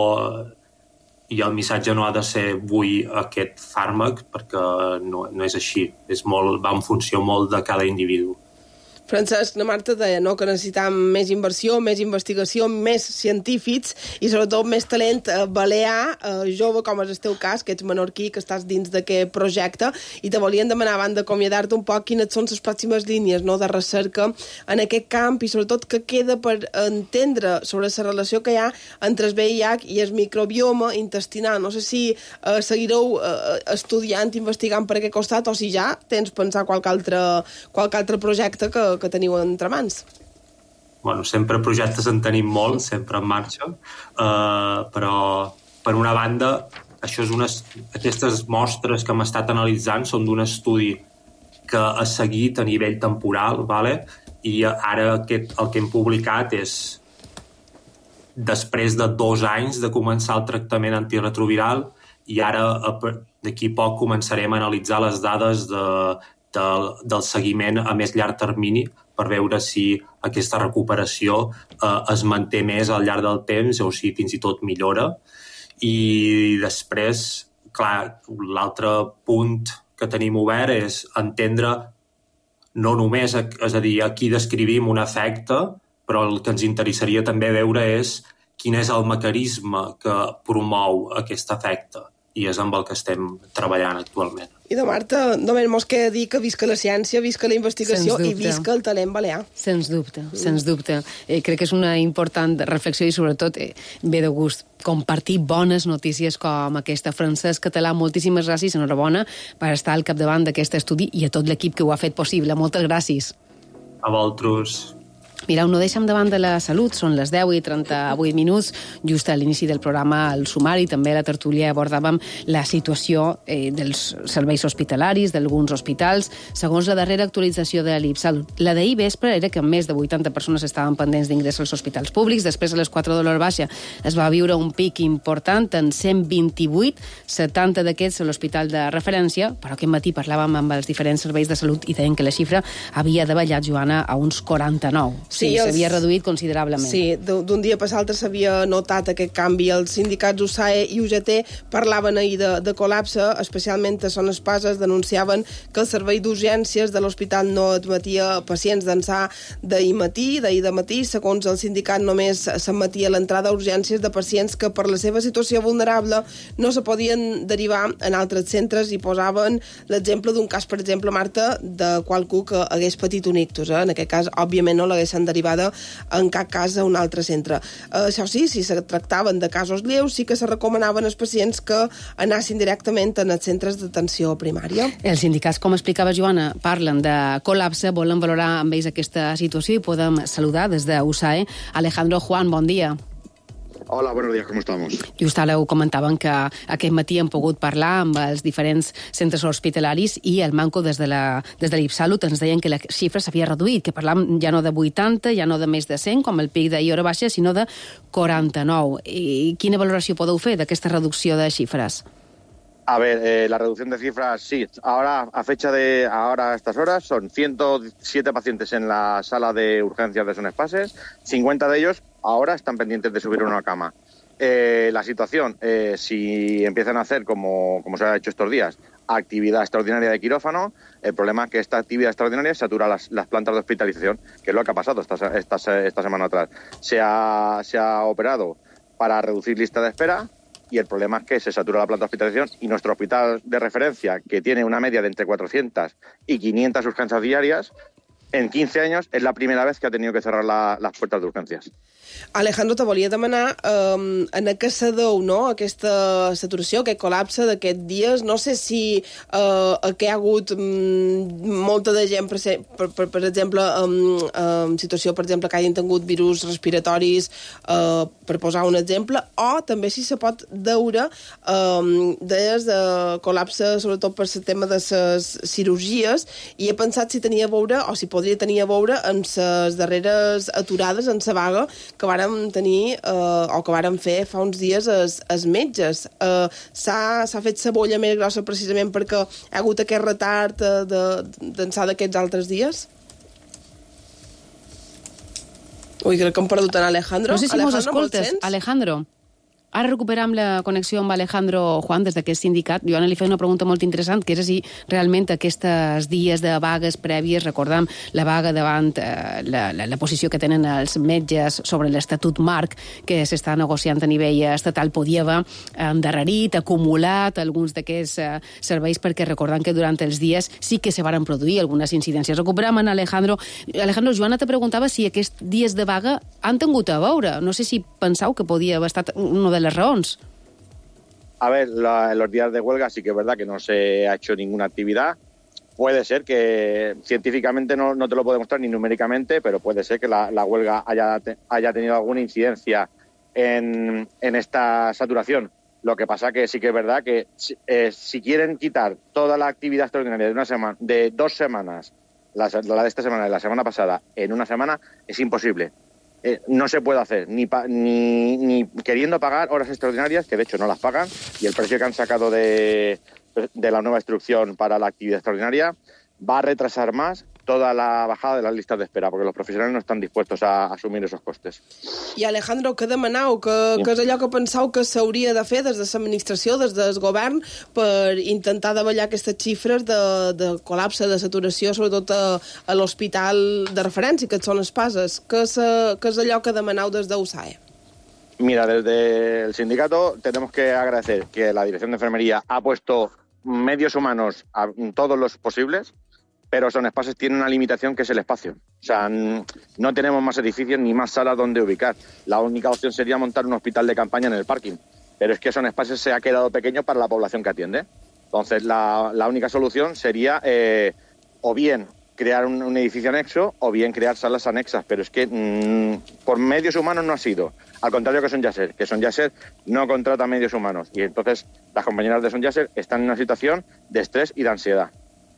el missatge no ha de ser vull aquest fàrmac, perquè no és així. Va en funció molt de cada individu. Francesc, la Marta deia, no?, que necessitàvem més inversió, més investigació, més científics i sobretot més talent balear, jove, com és el teu cas, que ets menorquí, que estàs dins d'aquest projecte, i te volien demanar, abans d'acomiadar-te un poc, quines són les pròximes línies, no?, de recerca en aquest camp i sobretot què queda per entendre sobre la relació que hi ha entre el VIH i el microbioma intestinal. No sé si seguireu estudiant, investigant per aquest costat, o si ja tens pensat qualque altre projecte que teniu entre mans. Bueno, sempre projectes en tenim molts, sempre en marxa, però per una banda aquestes mostres que hem estat analitzant són d'un estudi que ha seguit a nivell temporal, vale? I ara el que hem publicat és després de 2 anys de començar el tractament antiretroviral, i ara d'aquí poc començarem a analitzar les dades del seguiment a més llarg termini per veure si aquesta recuperació es manté més al llarg del temps o si fins i tot millora. I després, clar, l'altre punt que tenim obert és entendre no només, és a dir, aquí descrivim un efecte, però el que ens interessaria també veure és quin és el mecanisme que promou aquest efecte. i és amb el que estem treballant actualment. I de Marta, només mos queda dir que visca la ciència, visca la investigació i visca el talent balear. Sens dubte, sens dubte. Crec que és una important reflexió i sobretot ve de gust compartir bones notícies com aquesta. Francesc Català, moltíssimes gràcies, enhorabona per estar al capdavant d'aquest estudi i a tot l'equip que ho ha fet possible. Moltes gràcies. A vosaltres. Mireu, no deixem davant de la salut, són les 10:38, just a l'inici del programa al sumari, també a la tertúlia abordàvem la situació dels serveis hospitalaris, d'alguns hospitals, segons la darrera actualització de l'IPSALUT. La d'ahir vespre era que més de 80 persones estaven pendents d'ingrés als hospitals públics, després a les 4 de l'hora baixa es va viure un pic important en 128, 70 d'aquests a l'hospital de referència, però aquest matí parlàvem amb els diferents serveis de salut i deien que la xifra havia davallat, Joana, a uns 49. Sí, s'havia reduït considerablement. Sí, d'un dia per l'altre s'havia notat aquest canvi. Els sindicats USAE i UGT parlaven ahir de col·lapse, especialment a Son Espases denunciaven que el servei d'urgències de l'hospital no admetia pacients d'ençà d'ahir de matí. Segons el sindicat, només s'admetia l'entrada a urgències de pacients que per la seva situació vulnerable no se podien derivar en altres centres i posaven l'exemple d'un cas, per exemple, Marta, de qualcú que hagués patit un ictus. En aquest cas, òbviament, no l'haguessin derivada en cap cas a un altre centre. Això sí, si se tractaven de casos lleus, sí que se recomanaven als pacients que anassin directament en els centres d'atenció primària. Els sindicats, com explicava Joana, parlen de col·lapse, volen valorar amb ells aquesta situació i podem saludar des de USAE. Alejandro Juan, bon dia. Hola, buenos días, ¿cómo estamos? Just ara ho comentaven que aquest matí hem pogut parlar amb els diferents centres hospitalaris i el Manco des de l'IPSALUT ens deien que la xifra s'havia reduït, que parlàvem ja no de 80, ja no de més de 100, com el pic d'ahir hora baixa, sinó de 49. I quina valoració podeu fer d'aquesta reducció de xifres? A ver, la reducción de cifras, sí. Ahora, a estas horas, son 107 pacientes en la sala de urgencias de Son Espases, 50 de ellos ahora están pendientes de subir a una cama. La situación, si empiezan a hacer, como se ha hecho estos días, actividad extraordinaria de quirófano, el problema es que esta actividad extraordinaria satura las plantas de hospitalización, que es lo que ha pasado esta semana atrás. Se ha operado para reducir lista de espera, y el problema es que se satura la planta de hospitalización y nuestro hospital de referencia, que tiene una media de entre 400 y 500 urgencias diarias, en 15 años és la primera vez que ha tenido que cerrar las puertas de urgencias. Alejandro, te volia demanar en què se deu, no?, aquesta saturació, aquest col·lapse d'aquests dies. No sé si que hi ha hagut molta de gent, per exemple, en situació, per exemple, que hagin tingut virus respiratoris, per posar un exemple, o també si se pot deure des de col·lapse, sobretot per el tema de les cirurgies, i he pensat si tenia a veure, o si podria tenir a veure en les darreres aturades, en la vaga que vàrem tenir o que vàrem fer fa uns dies els metges. S'ha fet la bolla més grossa precisament perquè hi ha hagut aquest retard d'ençà d'aquests altres dies? Ui, crec que hem perdut en Alejandro. No sé si mos escoltes, Alejandro. Ara recuperam la connexió amb Alejandro Juan des d'aquest sindicat. Joana li feia una pregunta molt interessant, que és si realment aquests dies de vagues prèvies, recordam la vaga davant la posició que tenen els metges sobre l'Estatut Marc, que s'està negociant a nivell estatal, podia haver endarrerit, acumulat alguns d'aquests serveis, perquè recordam que durant els dies sí que se varen produir algunes incidències. Recuperam en Alejandro. Alejandro, Joana te preguntava si aquests dies de vaga han tingut a veure. No sé si penseu que podia haver estat una de las raons. A ver, los días de huelga sí que es verdad que no se ha hecho ninguna actividad. Puede ser que científicamente no te lo puedo demostrar ni numéricamente, pero puede ser que la huelga haya tenido alguna incidencia en esta saturación. Lo que pasa que sí que es verdad que si quieren quitar toda la actividad extraordinaria de 2 semanas, la de esta semana y la semana pasada, en una semana, es imposible. No se puede hacer, ni queriendo pagar horas extraordinarias, que de hecho no las pagan, y el precio que han sacado de la nueva instrucción para la actividad extraordinaria va a retrasar más toda la bajada de las listas de espera, porque los profesionales no están dispuestos a asumir esos costes. I Alejandro, què demaneu? Que és allò que penseu que s'hauria de fer des de l'administració, des del govern, per intentar davallar aquestes xifres de col·lapse, de saturació, sobretot a l'hospital de referència, que Son Espases? Què és allò que demaneu des d'USAE? Mira, desde el sindicato tenemos que agradecer que la Dirección de Enfermería ha puesto medios humanos a todos los posibles, pero Son Espases tiene una limitación que es el espacio. O sea, no tenemos más edificios ni más salas donde ubicar. La única opción sería montar un hospital de campaña en el parking, pero es que Son Espases se ha quedado pequeño para la población que atiende. Entonces, la única solución sería o bien crear un edificio anexo o bien crear salas anexas, pero es que por medios humanos no ha sido. Al contrario que Son Yasser no contrata medios humanos y entonces las compañeras de Son Yasser están en una situación de estrès i d'ansietat.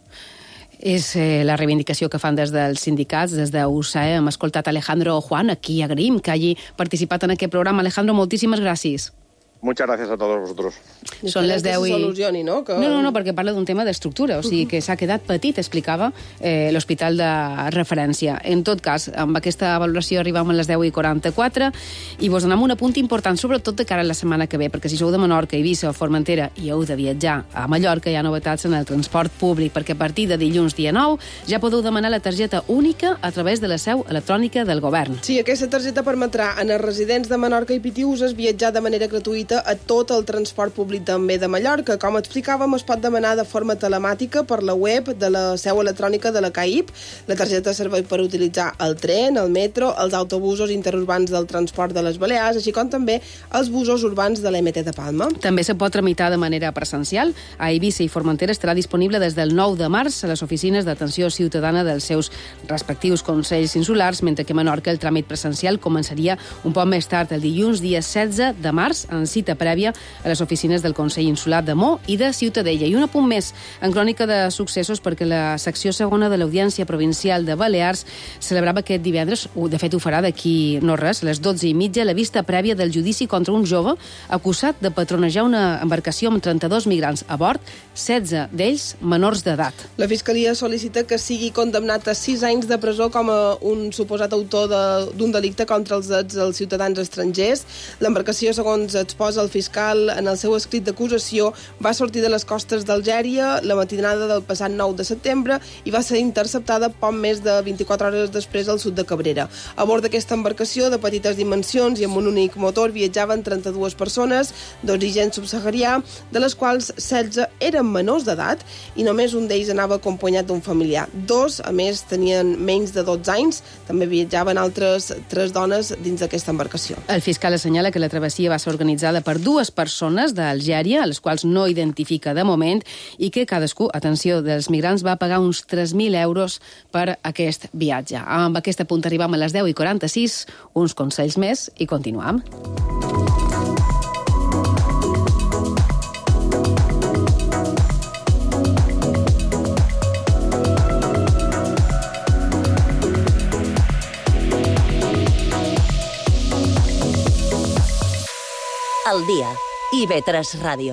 És la reivindicació que fan des dels sindicats, des d'USAE. Hem escoltat Alejandro Juan, aquí agraïm que hagi participat en aquest programa. Alejandro, moltíssimes gràcies. Muchas gracias a todos vosotros. Són les 10 i... solucioni, no? Que... No, perquè parla d'un tema d'estructura, o sigui que s'ha quedat petit, explicava l'hospital de referència. En tot cas, amb aquesta valoració arribem a les 10:44 i vos donem un apunt important, sobretot de cara a la setmana que ve, perquè si sou de Menorca, Eivissa o Formentera i heu de viatjar a Mallorca, hi ha novetats en el transport públic, perquè a partir de dilluns dia 9 ja podeu demanar la targeta única a través de la seu electrònica del govern. Sí, aquesta targeta permetrà a els residents de Menorca i Pitiüses viatjar de manera gratuïta a tot el transport públic també de Mallorca. Com explicàvem, es pot demanar de forma telemàtica per la web de la seu electrònica de la CAIP. La targeta serveix per utilitzar el tren, el metro, els autobusos interurbans del transport de les Balears, així com també els busos urbans de l'MT de Palma. També se pot tramitar de manera presencial. A Eivissa i Formentera estarà disponible des del 9 de març a les oficines d'atenció ciutadana dels seus respectius consells insulars, mentre que a Menorca el tràmit presencial començaria un poc més tard, el dilluns dia 16 de març, en cita prèvia a les oficines del Consell Insular de Mo i de Ciutadella. I un apunt més en crònica de successos, perquè la secció segona de l'Audiència Provincial de Balears celebrava aquest divendres, de fet ho farà d'aquí no res, a les 12:30, la vista prèvia del judici contra un jove acusat de patronejar una embarcació amb 32 migrants a bord, 16 d'ells menors d'edat. La Fiscalia sol·licita que sigui condemnat a 6 anys de presó com a un suposat autor d'un delicte contra els drets dels ciutadans estrangers. L'embarcació, segons exposa el fiscal en el seu escrit d'acusació, va sortir de les costes d'Algèria la matinada del passat 9 de setembre i va ser interceptada poc més de 24 hores després al sud de Cabrera. A bord d'aquesta embarcació de petites dimensions i amb un únic motor viatjaven 32 persones d'origen subsaharià, de les quals 16 eren menors d'edat i només un d'ells anava acompanyat d'un familiar. 2, a més, tenien menys de 12 anys. També viatjaven altres 3 dones dins d'aquesta embarcació. El fiscal assenyala que la travessia va ser organitzada per 2 persones d'Algèria, a les quals no identifica de moment, i que cadascú, atenció, dels migrants va pagar uns 3.000 euros per aquest viatge. Amb aquest punt arribam a les 10:46, uns consells més i continuam. El dia. IB3 Ràdio.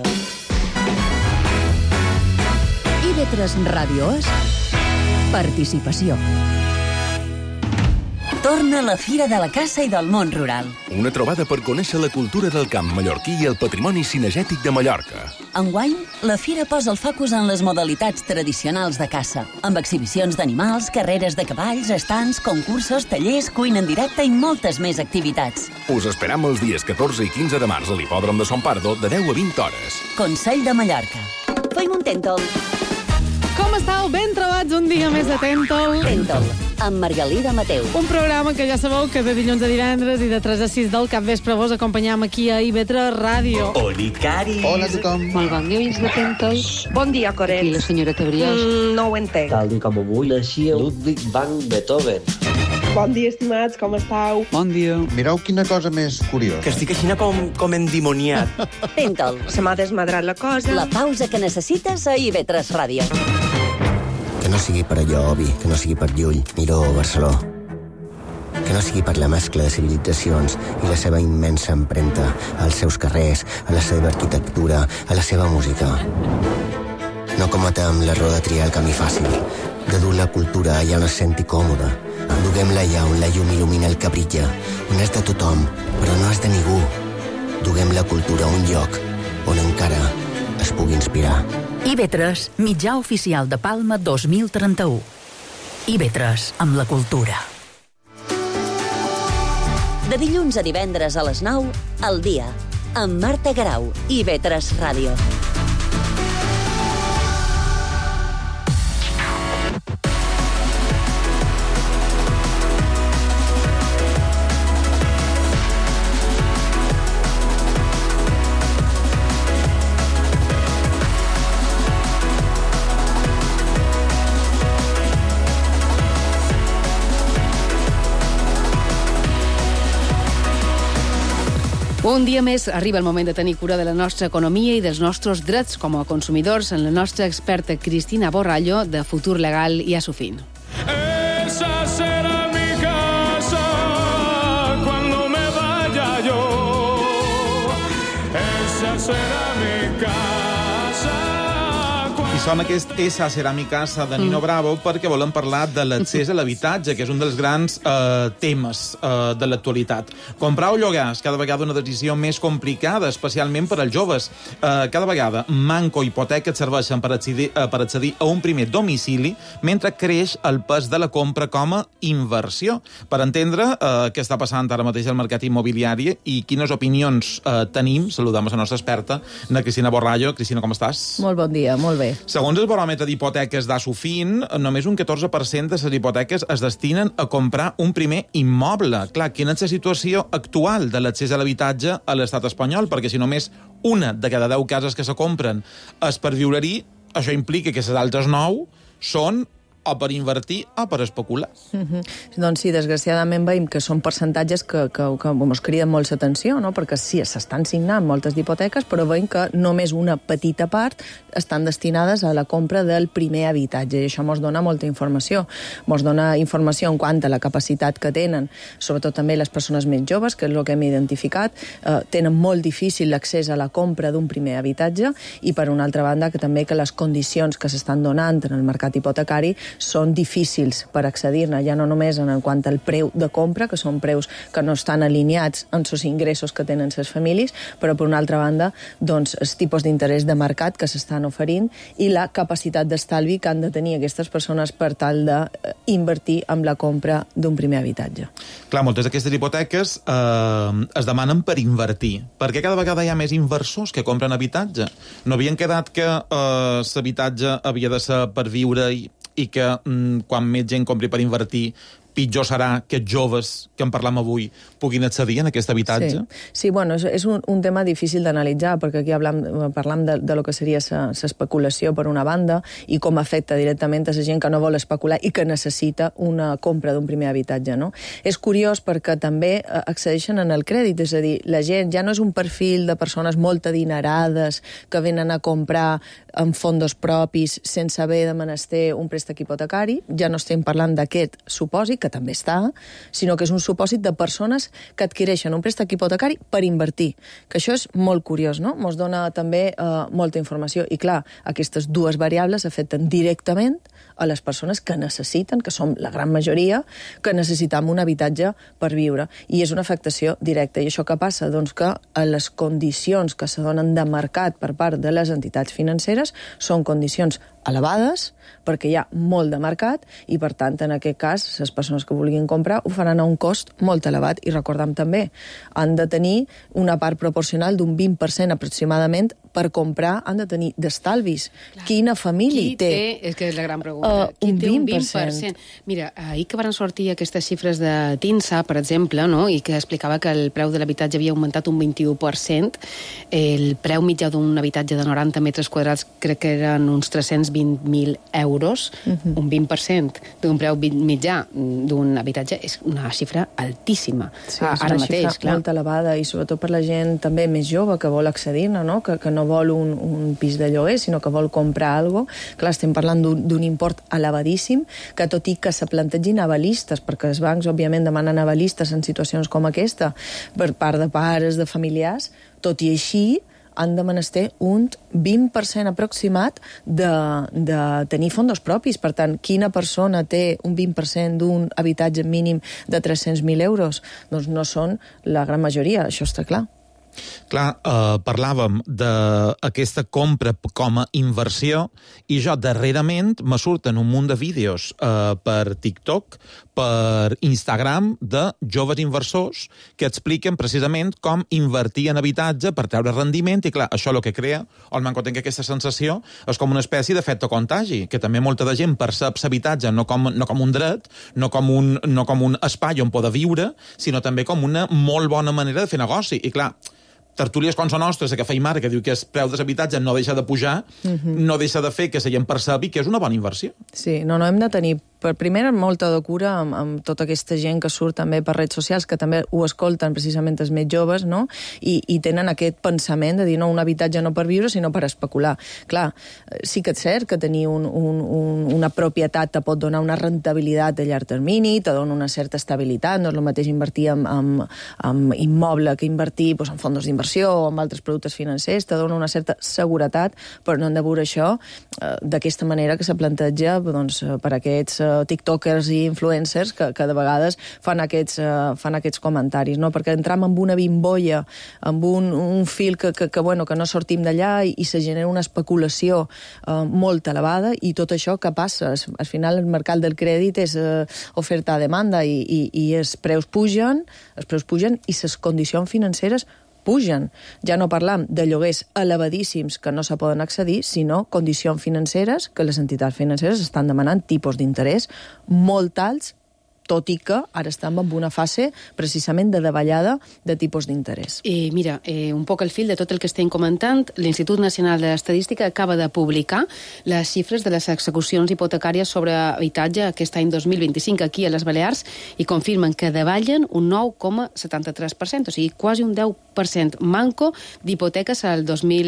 IB3 Ràdio és participació. Torna la Fira de la Caça i del Món Rural. Una trobada per conèixer la cultura del camp mallorquí i el patrimoni cinegètic de Mallorca. Enguany, la Fira posa el focus en les modalitats tradicionals de caça, amb exhibicions d'animals, carreres de cavalls, estants, concursos, tallers, cuina en directe i moltes més activitats. Us esperam els dies 14 i 15 de març a l'hipòdrom de Son Pardo de 10 a 20 hores. Consell de Mallorca. Fem un tèntol. Com estàu? Ben trobats un dia més de Tèntol. Tèntol, amb Margalida Mateu. Un programa que ja sabeu que de dilluns a divendres i de 3 a 6 del capvespre vos acompanyam aquí a IB3 Ràdio. Olicaris. Hola a tothom. Molt bon dia, oients de Tèntol. Bon dia, Coret. Aquí la senyora Tebriós. No ho entenc. Tal i com avui naixia Ludwig van Beethoven. Bon dia, estimats, com estàu? Bon dia. Mireu quina cosa més curiosa. Que estic així com endimoniat. Tèntol. Se m'ha desmadrat la cosa. La pausa que necessites a IB3 Ràdio. Que no sigui per allò, Obi, que no sigui per Llull, Miró o Barceló. Que no sigui per la mescla de civilitzacions i la seva immensa empremta als seus carrers, a la seva arquitectura, a la seva música. No cometa amb l'error de triar el camí fàcil, de dur la cultura allà on es senti còmode. Duguem-la allà on la llum il·lumina el que brilla, on és de tothom, però no és de ningú. Duguem la cultura a un lloc on encara es pugui inspirar. IB3, mitjà oficial de Palma 2031. IB3, amb la cultura. De dilluns a divendres a les 9, al dia, amb Marta Garau i IB3 Ràdio. Un dia més arriba el moment de tenir cura de la nostra economia i dels nostres drets com a consumidors en la nostra experta Cristina Borrallo de Futur Legal i Asufin. Esa será mi casa cuando me vaya yo. Esa será mi casa. I sona aquest Esa serà mi casa de Nino Bravo perquè volem parlar de l'accés a l'habitatge, que és un dels grans temes de l'actualitat. Comprar o llogar és cada vegada una decisió més complicada, especialment per als joves. Cada vegada manco hipoteques serveixen per accedir a un primer domicili, mentre creix el pes de la compra com a inversió. Per entendre què està passant ara mateix al mercat immobiliari i quines opinions tenim, saludem a la nostra experta, la Cristina Borrallo. Cristina, com estàs? Molt bon dia, molt bé. Segons el baròmetre d'hipoteques d'Asufin, només un 14% de les hipoteques es destinen a comprar un primer immoble. Clar, quina és la situació actual de l'accés a l'habitatge a l'estat espanyol? Perquè si només una de cada 10 cases que se compren és per viure-hi, això implica que les altres 9 són o per invertir o per especular. Doncs sí, desgraciadament veiem que són percentatges que ens criden molt l'atenció, no? Perquè sí, s'estan signant moltes hipoteques, però veiem que només una petita part estan destinades a la compra del primer habitatge, i això ens dona molta informació. Ens dona informació en quant a la capacitat que tenen, sobretot també les persones més joves, que és el que hem identificat, tenen molt difícil l'accés a la compra d'un primer habitatge, i per una altra banda que també que les condicions que s'estan donant en el mercat hipotecari són difícils per accedir-ne, ja no només en quant al preu de compra, que són preus que no estan alineats amb els ingressos que tenen les famílies, però per una altra banda, doncs, els tipus d'interès de mercat que s'estan oferint i la capacitat d'estalvi que han de tenir aquestes persones per tal d'invertir en la compra d'un primer habitatge. Clar, moltes d'aquestes hipoteques es demanen per invertir, perquè cada vegada hi ha més inversors que compren habitatge. No havien quedat que l'habitatge havia de ser per viure i que quan més gent compri per invertir, pitjor serà que joves que en parlam avui puguin accedir en aquest habitatge? Sí, bueno, és un tema difícil d'analitzar, perquè aquí parlam de lo que seria l'especulació per una banda i com afecta directament a la gent que no vol especular i que necessita una compra d'un primer habitatge, no? És curiós perquè també accedeixen en el crèdit, és a dir, la gent ja no és un perfil de persones molt adinerades que venen a comprar amb fondos propis sense haver de menester un préstec hipotecari, ja no estem parlant d'aquest supòsit, que també està, sinó que és un supòsit de persones que adquireixen un préstec hipotecari per invertir, que això és molt curiós, no? Ens dona també molta informació. I clar, aquestes dues variables afecten directament a les persones que necessiten, que som la gran majoria, que necessitam un habitatge per viure. I és una afectació directa. I això què passa? Doncs que les condicions que se donen de mercat per part de les entitats financeres són condicions elevades, perquè hi ha molt de mercat i, per tant, en aquest cas, les persones que vulguin comprar ho faran a un cost molt elevat. I recordem també, han de tenir una part proporcional d'un 20% aproximadament per comprar, han de tenir d'estalvis. Quina família té? És que és la gran pregunta. Qui té un 20%? Mira, ahir que van sortir aquestes xifres de TINSA, per exemple, no? I que explicava que el preu de l'habitatge havia augmentat un 21%, el preu mitjà d'un habitatge de 90 metres quadrats crec que eren uns 320.000 euros, un 20% d'un preu mitjà d'un habitatge és una xifra altíssima. Sí, és una xifra molt elevada, i sobretot per la gent també més jove que vol accedir-ne, no? Que no vol un pis de lloguer, sinó que vol comprar alguna cosa. Clar, estem parlant d'un import elevadíssim, que tot i que se plantegin avalistes, perquè els bancs, òbviament, demanen avalistes en situacions com aquesta, per part de pares, de familiars, tot i així han de menester un 20% aproximat de tenir fondos propis. Per tant, quina persona té un 20% d'un habitatge mínim de 300.000 euros? Doncs no són la gran majoria, això està clar. Clar, parlàvem d'aquesta compra com a inversió i jo darrerament me surten un munt de vídeos per TikTok, per Instagram, de joves inversors que expliquen precisament com invertir en habitatge per treure rendiment i, clar, això el que crea, almenys quan tinc aquesta sensació, és com una espècie d'efecte contagi, que també molta de gent percep l'habitatge no com un dret, no com un espai on poder viure, sinó també com una molt bona manera de fer negoci. I, clar, tertúlies com són nostres, que feim ara, que diu que el preu de l'habitatge no deixa de pujar, no deixa de fer que la gent percebi que és una bona inversió. Sí, no hem de tenir, per primera, molta de cura amb tota aquesta gent que surt també per redes socials, que també ho escolten precisament els més joves, no? I tenen aquest pensament de dir, no, un habitatge no per viure, sinó per especular. Clar, sí que és cert que tenir una propietat te pot donar una rentabilitat a llarg termini, te dona una certa estabilitat, no és el mateix invertir en immoble que invertir en fons d'inversió o en altres productes financers, te dona una certa seguretat, però no hem de veure això d'aquesta manera que se planteja per aquests tiktokers i influencers que de vegades fan aquests comentaris, no? Perquè entram en una bimbolla, amb un fil que no sortim d'allà i se genera una especulació molt elevada i tot això que passa? Al final el mercat del crèdit és oferta-demanda i els preus pugen i les condicions financeres pugen. Ja no parlam de lloguers elevadíssims que no se poden accedir, sinó condicions financeres que les entitats financeres estan demanant tipus d'interès molt alts, tot i que ara estem en una fase precisament de davallada de tipus d'interès. Mira, un poc al fil de tot el que estem comentant, l'Institut Nacional d'Estadística acaba de publicar les xifres de les execucions hipotecàries sobre habitatge aquest any 2025 aquí a les Balears i confirmen que davallen un 9,73%, o sigui, quasi un 10% manco d'hipoteques al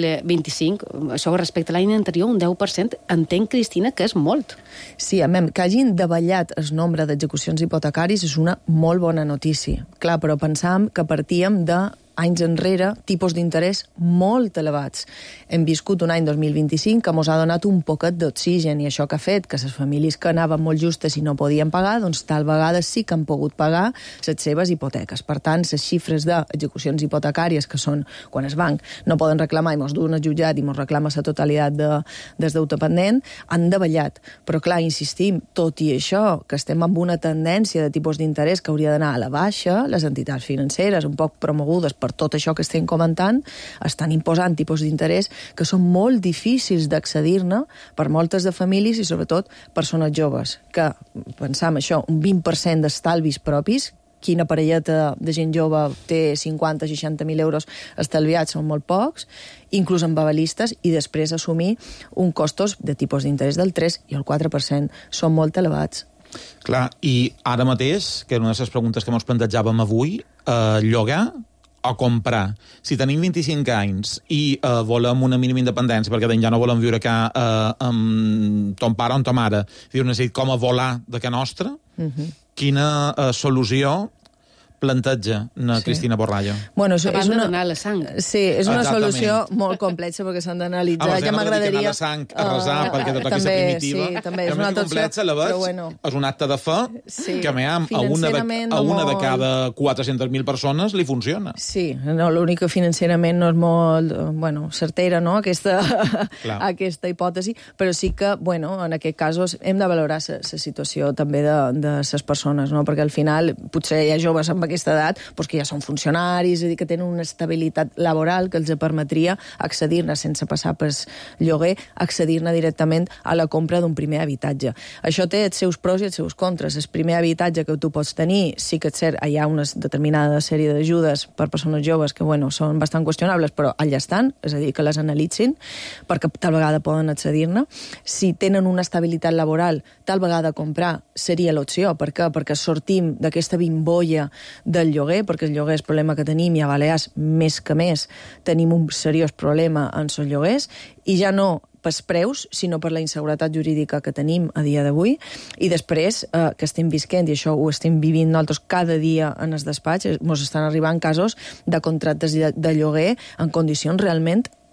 2025. Això respecte a l'any anterior, un 10%, entenc, Cristina, que és molt. Sí, que hagin davallat el nombre d'execucions hipotecaris és una molt bona notícia. Clar, però pensàvem que partíem de anys enrere, tipus d'interès molt elevats. Hem viscut un any 2025 que ens ha donat un poquet d'oxigen i això que ha fet que les famílies que anaven molt justes i no podien pagar, doncs tal vegada sí que han pogut pagar les seves hipoteques. Per tant, les xifres d'execucions hipotecàries, que són quan el banc no poden reclamar i ens duen al jutjat i ens reclama la totalitat del deute pendent, han davallat. Però clar, insistim, tot i això, que estem amb una tendència de tipus d'interès que hauria d'anar a la baixa, les entitats financeres, un poc promogudes per tot això que estem comentant, estan imposant tipus d'interès que són molt difícils d'accedir-ne per moltes de famílies i sobretot persones joves, que pensam això, un 20% d'estalvis propis, quina parelleta de gent jove té 50-60.000 euros estalviats, són molt pocs, inclús amb avalistes, i després assumir un costos de tipus d'interès del 3 i el 4%. Són molt elevats. Clar, i ara mateix, que era una de les preguntes que ens plantejàvem avui, llogar o comprar. Si tenim 25 anys i volem una mínima independència, perquè ja no volem viure amb ton pare o amb ta mare, necessitem com a volar de casa nostra, quina solució planteja Cristina Borrallo? Bueno, és una donar la sang. Sí, és una solució molt complexa perquè s'han d'analitzar. Ja m'agradaria anar la sang a resar perquè tot aquesta primitiva. Sí, també és una altra opció. Però bueno, és un acte de fe que a una de cada 400.000 persones li funciona. Sí, no, l'únic que financerament no és molt certera, no?, aquesta hipòtesi, però sí que, en aquest cas hem de valorar la situació també de les persones, no?, perquè al final potser hi ha joves amb aquesta edat que ja són funcionaris, és a dir, que tenen una estabilitat laboral que els permetria accedir-ne sense passar per lloguer, accedir-ne directament a la compra d'un primer habitatge. Això té els seus pros i els seus contres. El primer habitatge que tu pots tenir, sí que és cert, hi ha una determinada sèrie d'ajudes per persones joves que, són bastant qüestionables, però allà estan, és a dir, que les analitzin, perquè tal vegada poden accedir-ne. Si tenen una estabilitat laboral, tal vegada comprar seria l'opció. Per què? Perquè sortim d'aquesta bimbolla del lloguer, perquè el lloguer és el problema que tenim i a Balears, més que més, tenim un seriós problema en els lloguers, i ja no pels preus, sinó per la inseguretat jurídica que tenim a dia d'avui, i després que estem visquent, i això ho estem vivint nosaltres cada dia en el despatx, ens estan arribant casos de contractes de lloguer en condicions realment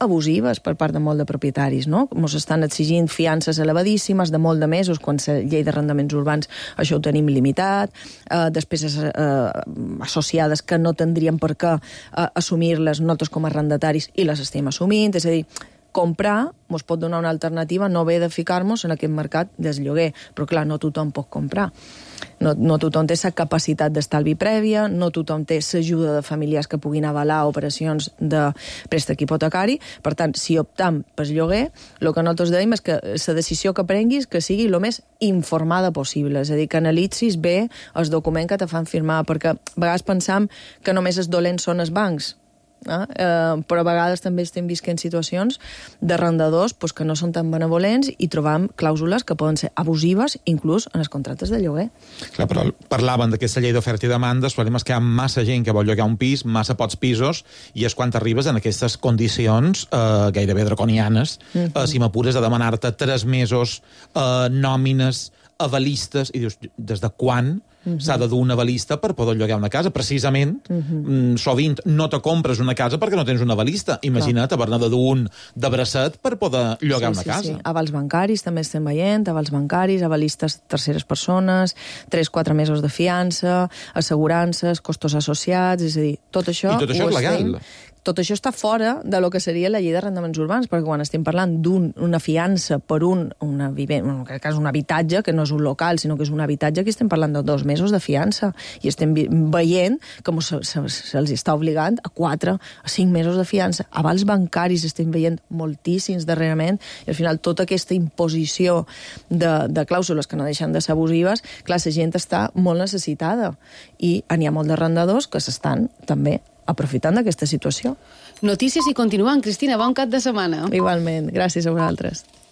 abusives per part de molt de propietaris, no? Ens estan exigint fiances elevadíssimes de molt de mesos, quan la llei d'arrendaments urbans això ho tenim limitat, despeses associades que no tindríem per què assumir-les nosaltres com a arrendataris i les estem assumint, és a dir, comprar ens pot donar una alternativa, no haver de ficar-nos en aquest mercat del lloguer, però clar, no tothom pot comprar. No tothom té la capacitat d'estalvi prèvia, no tothom té l'ajuda de familiars que puguin avalar operacions de préstec hipotecari. Per tant, si optam pel lloguer, el que nosaltres dèiem és que la decisió que prenguis que sigui el més informada possible, és a dir, que analitzis bé els documents que te fan firmar, perquè a vegades pensam que només els dolents són els bancs, però a vegades també estem visquent situacions d'arrendadors que no són tan benevolents i trobam clàusules que poden ser abusives inclús en els contractes de lloguer. Clar, però parlaven d'aquesta llei d'oferta i demanda, el problema és que hi ha massa gent que vol llogar un pis, massa pocs pisos, i és quan arribes en aquestes condicions gairebé draconianes, si m'apures a demanar-te 3 mesos, nòmines, avalistes, i dius, des de quan s'ha de dur un avalista per poder llogar una casa? Precisament, sovint no te compres una casa perquè no tens un avalista. Imagina't haver-ne de dur un de bracet per poder llogar una casa. Sí. Avals bancaris també estem veient, avals bancaris, avalistes terceres persones, 3-4 mesos de fiança, assegurances, costos associats, és a dir, tot això... I tot això és legal. Tot això està fora de lo que seria la llei d'arrendaments urbans, perquè quan estem parlant d'una fiança per un habitatge, que no és un local, sinó que és un habitatge, que estem parlant de 2 mesos de fiança, i estem veient com se'ls està obligant a 4 a 5 mesos de fiança. Avals bancaris estem veient moltíssims darrerament, i al final tota aquesta imposició de clàusules que no deixen de ser abusives, clar, la gent està molt necessitada, i n'hi ha molt d'arrendadors que s'estan també aprofitant d'aquesta situació. Notícies i continuant. Cristina, bon cap de setmana. Igualment. Gràcies a vosaltres.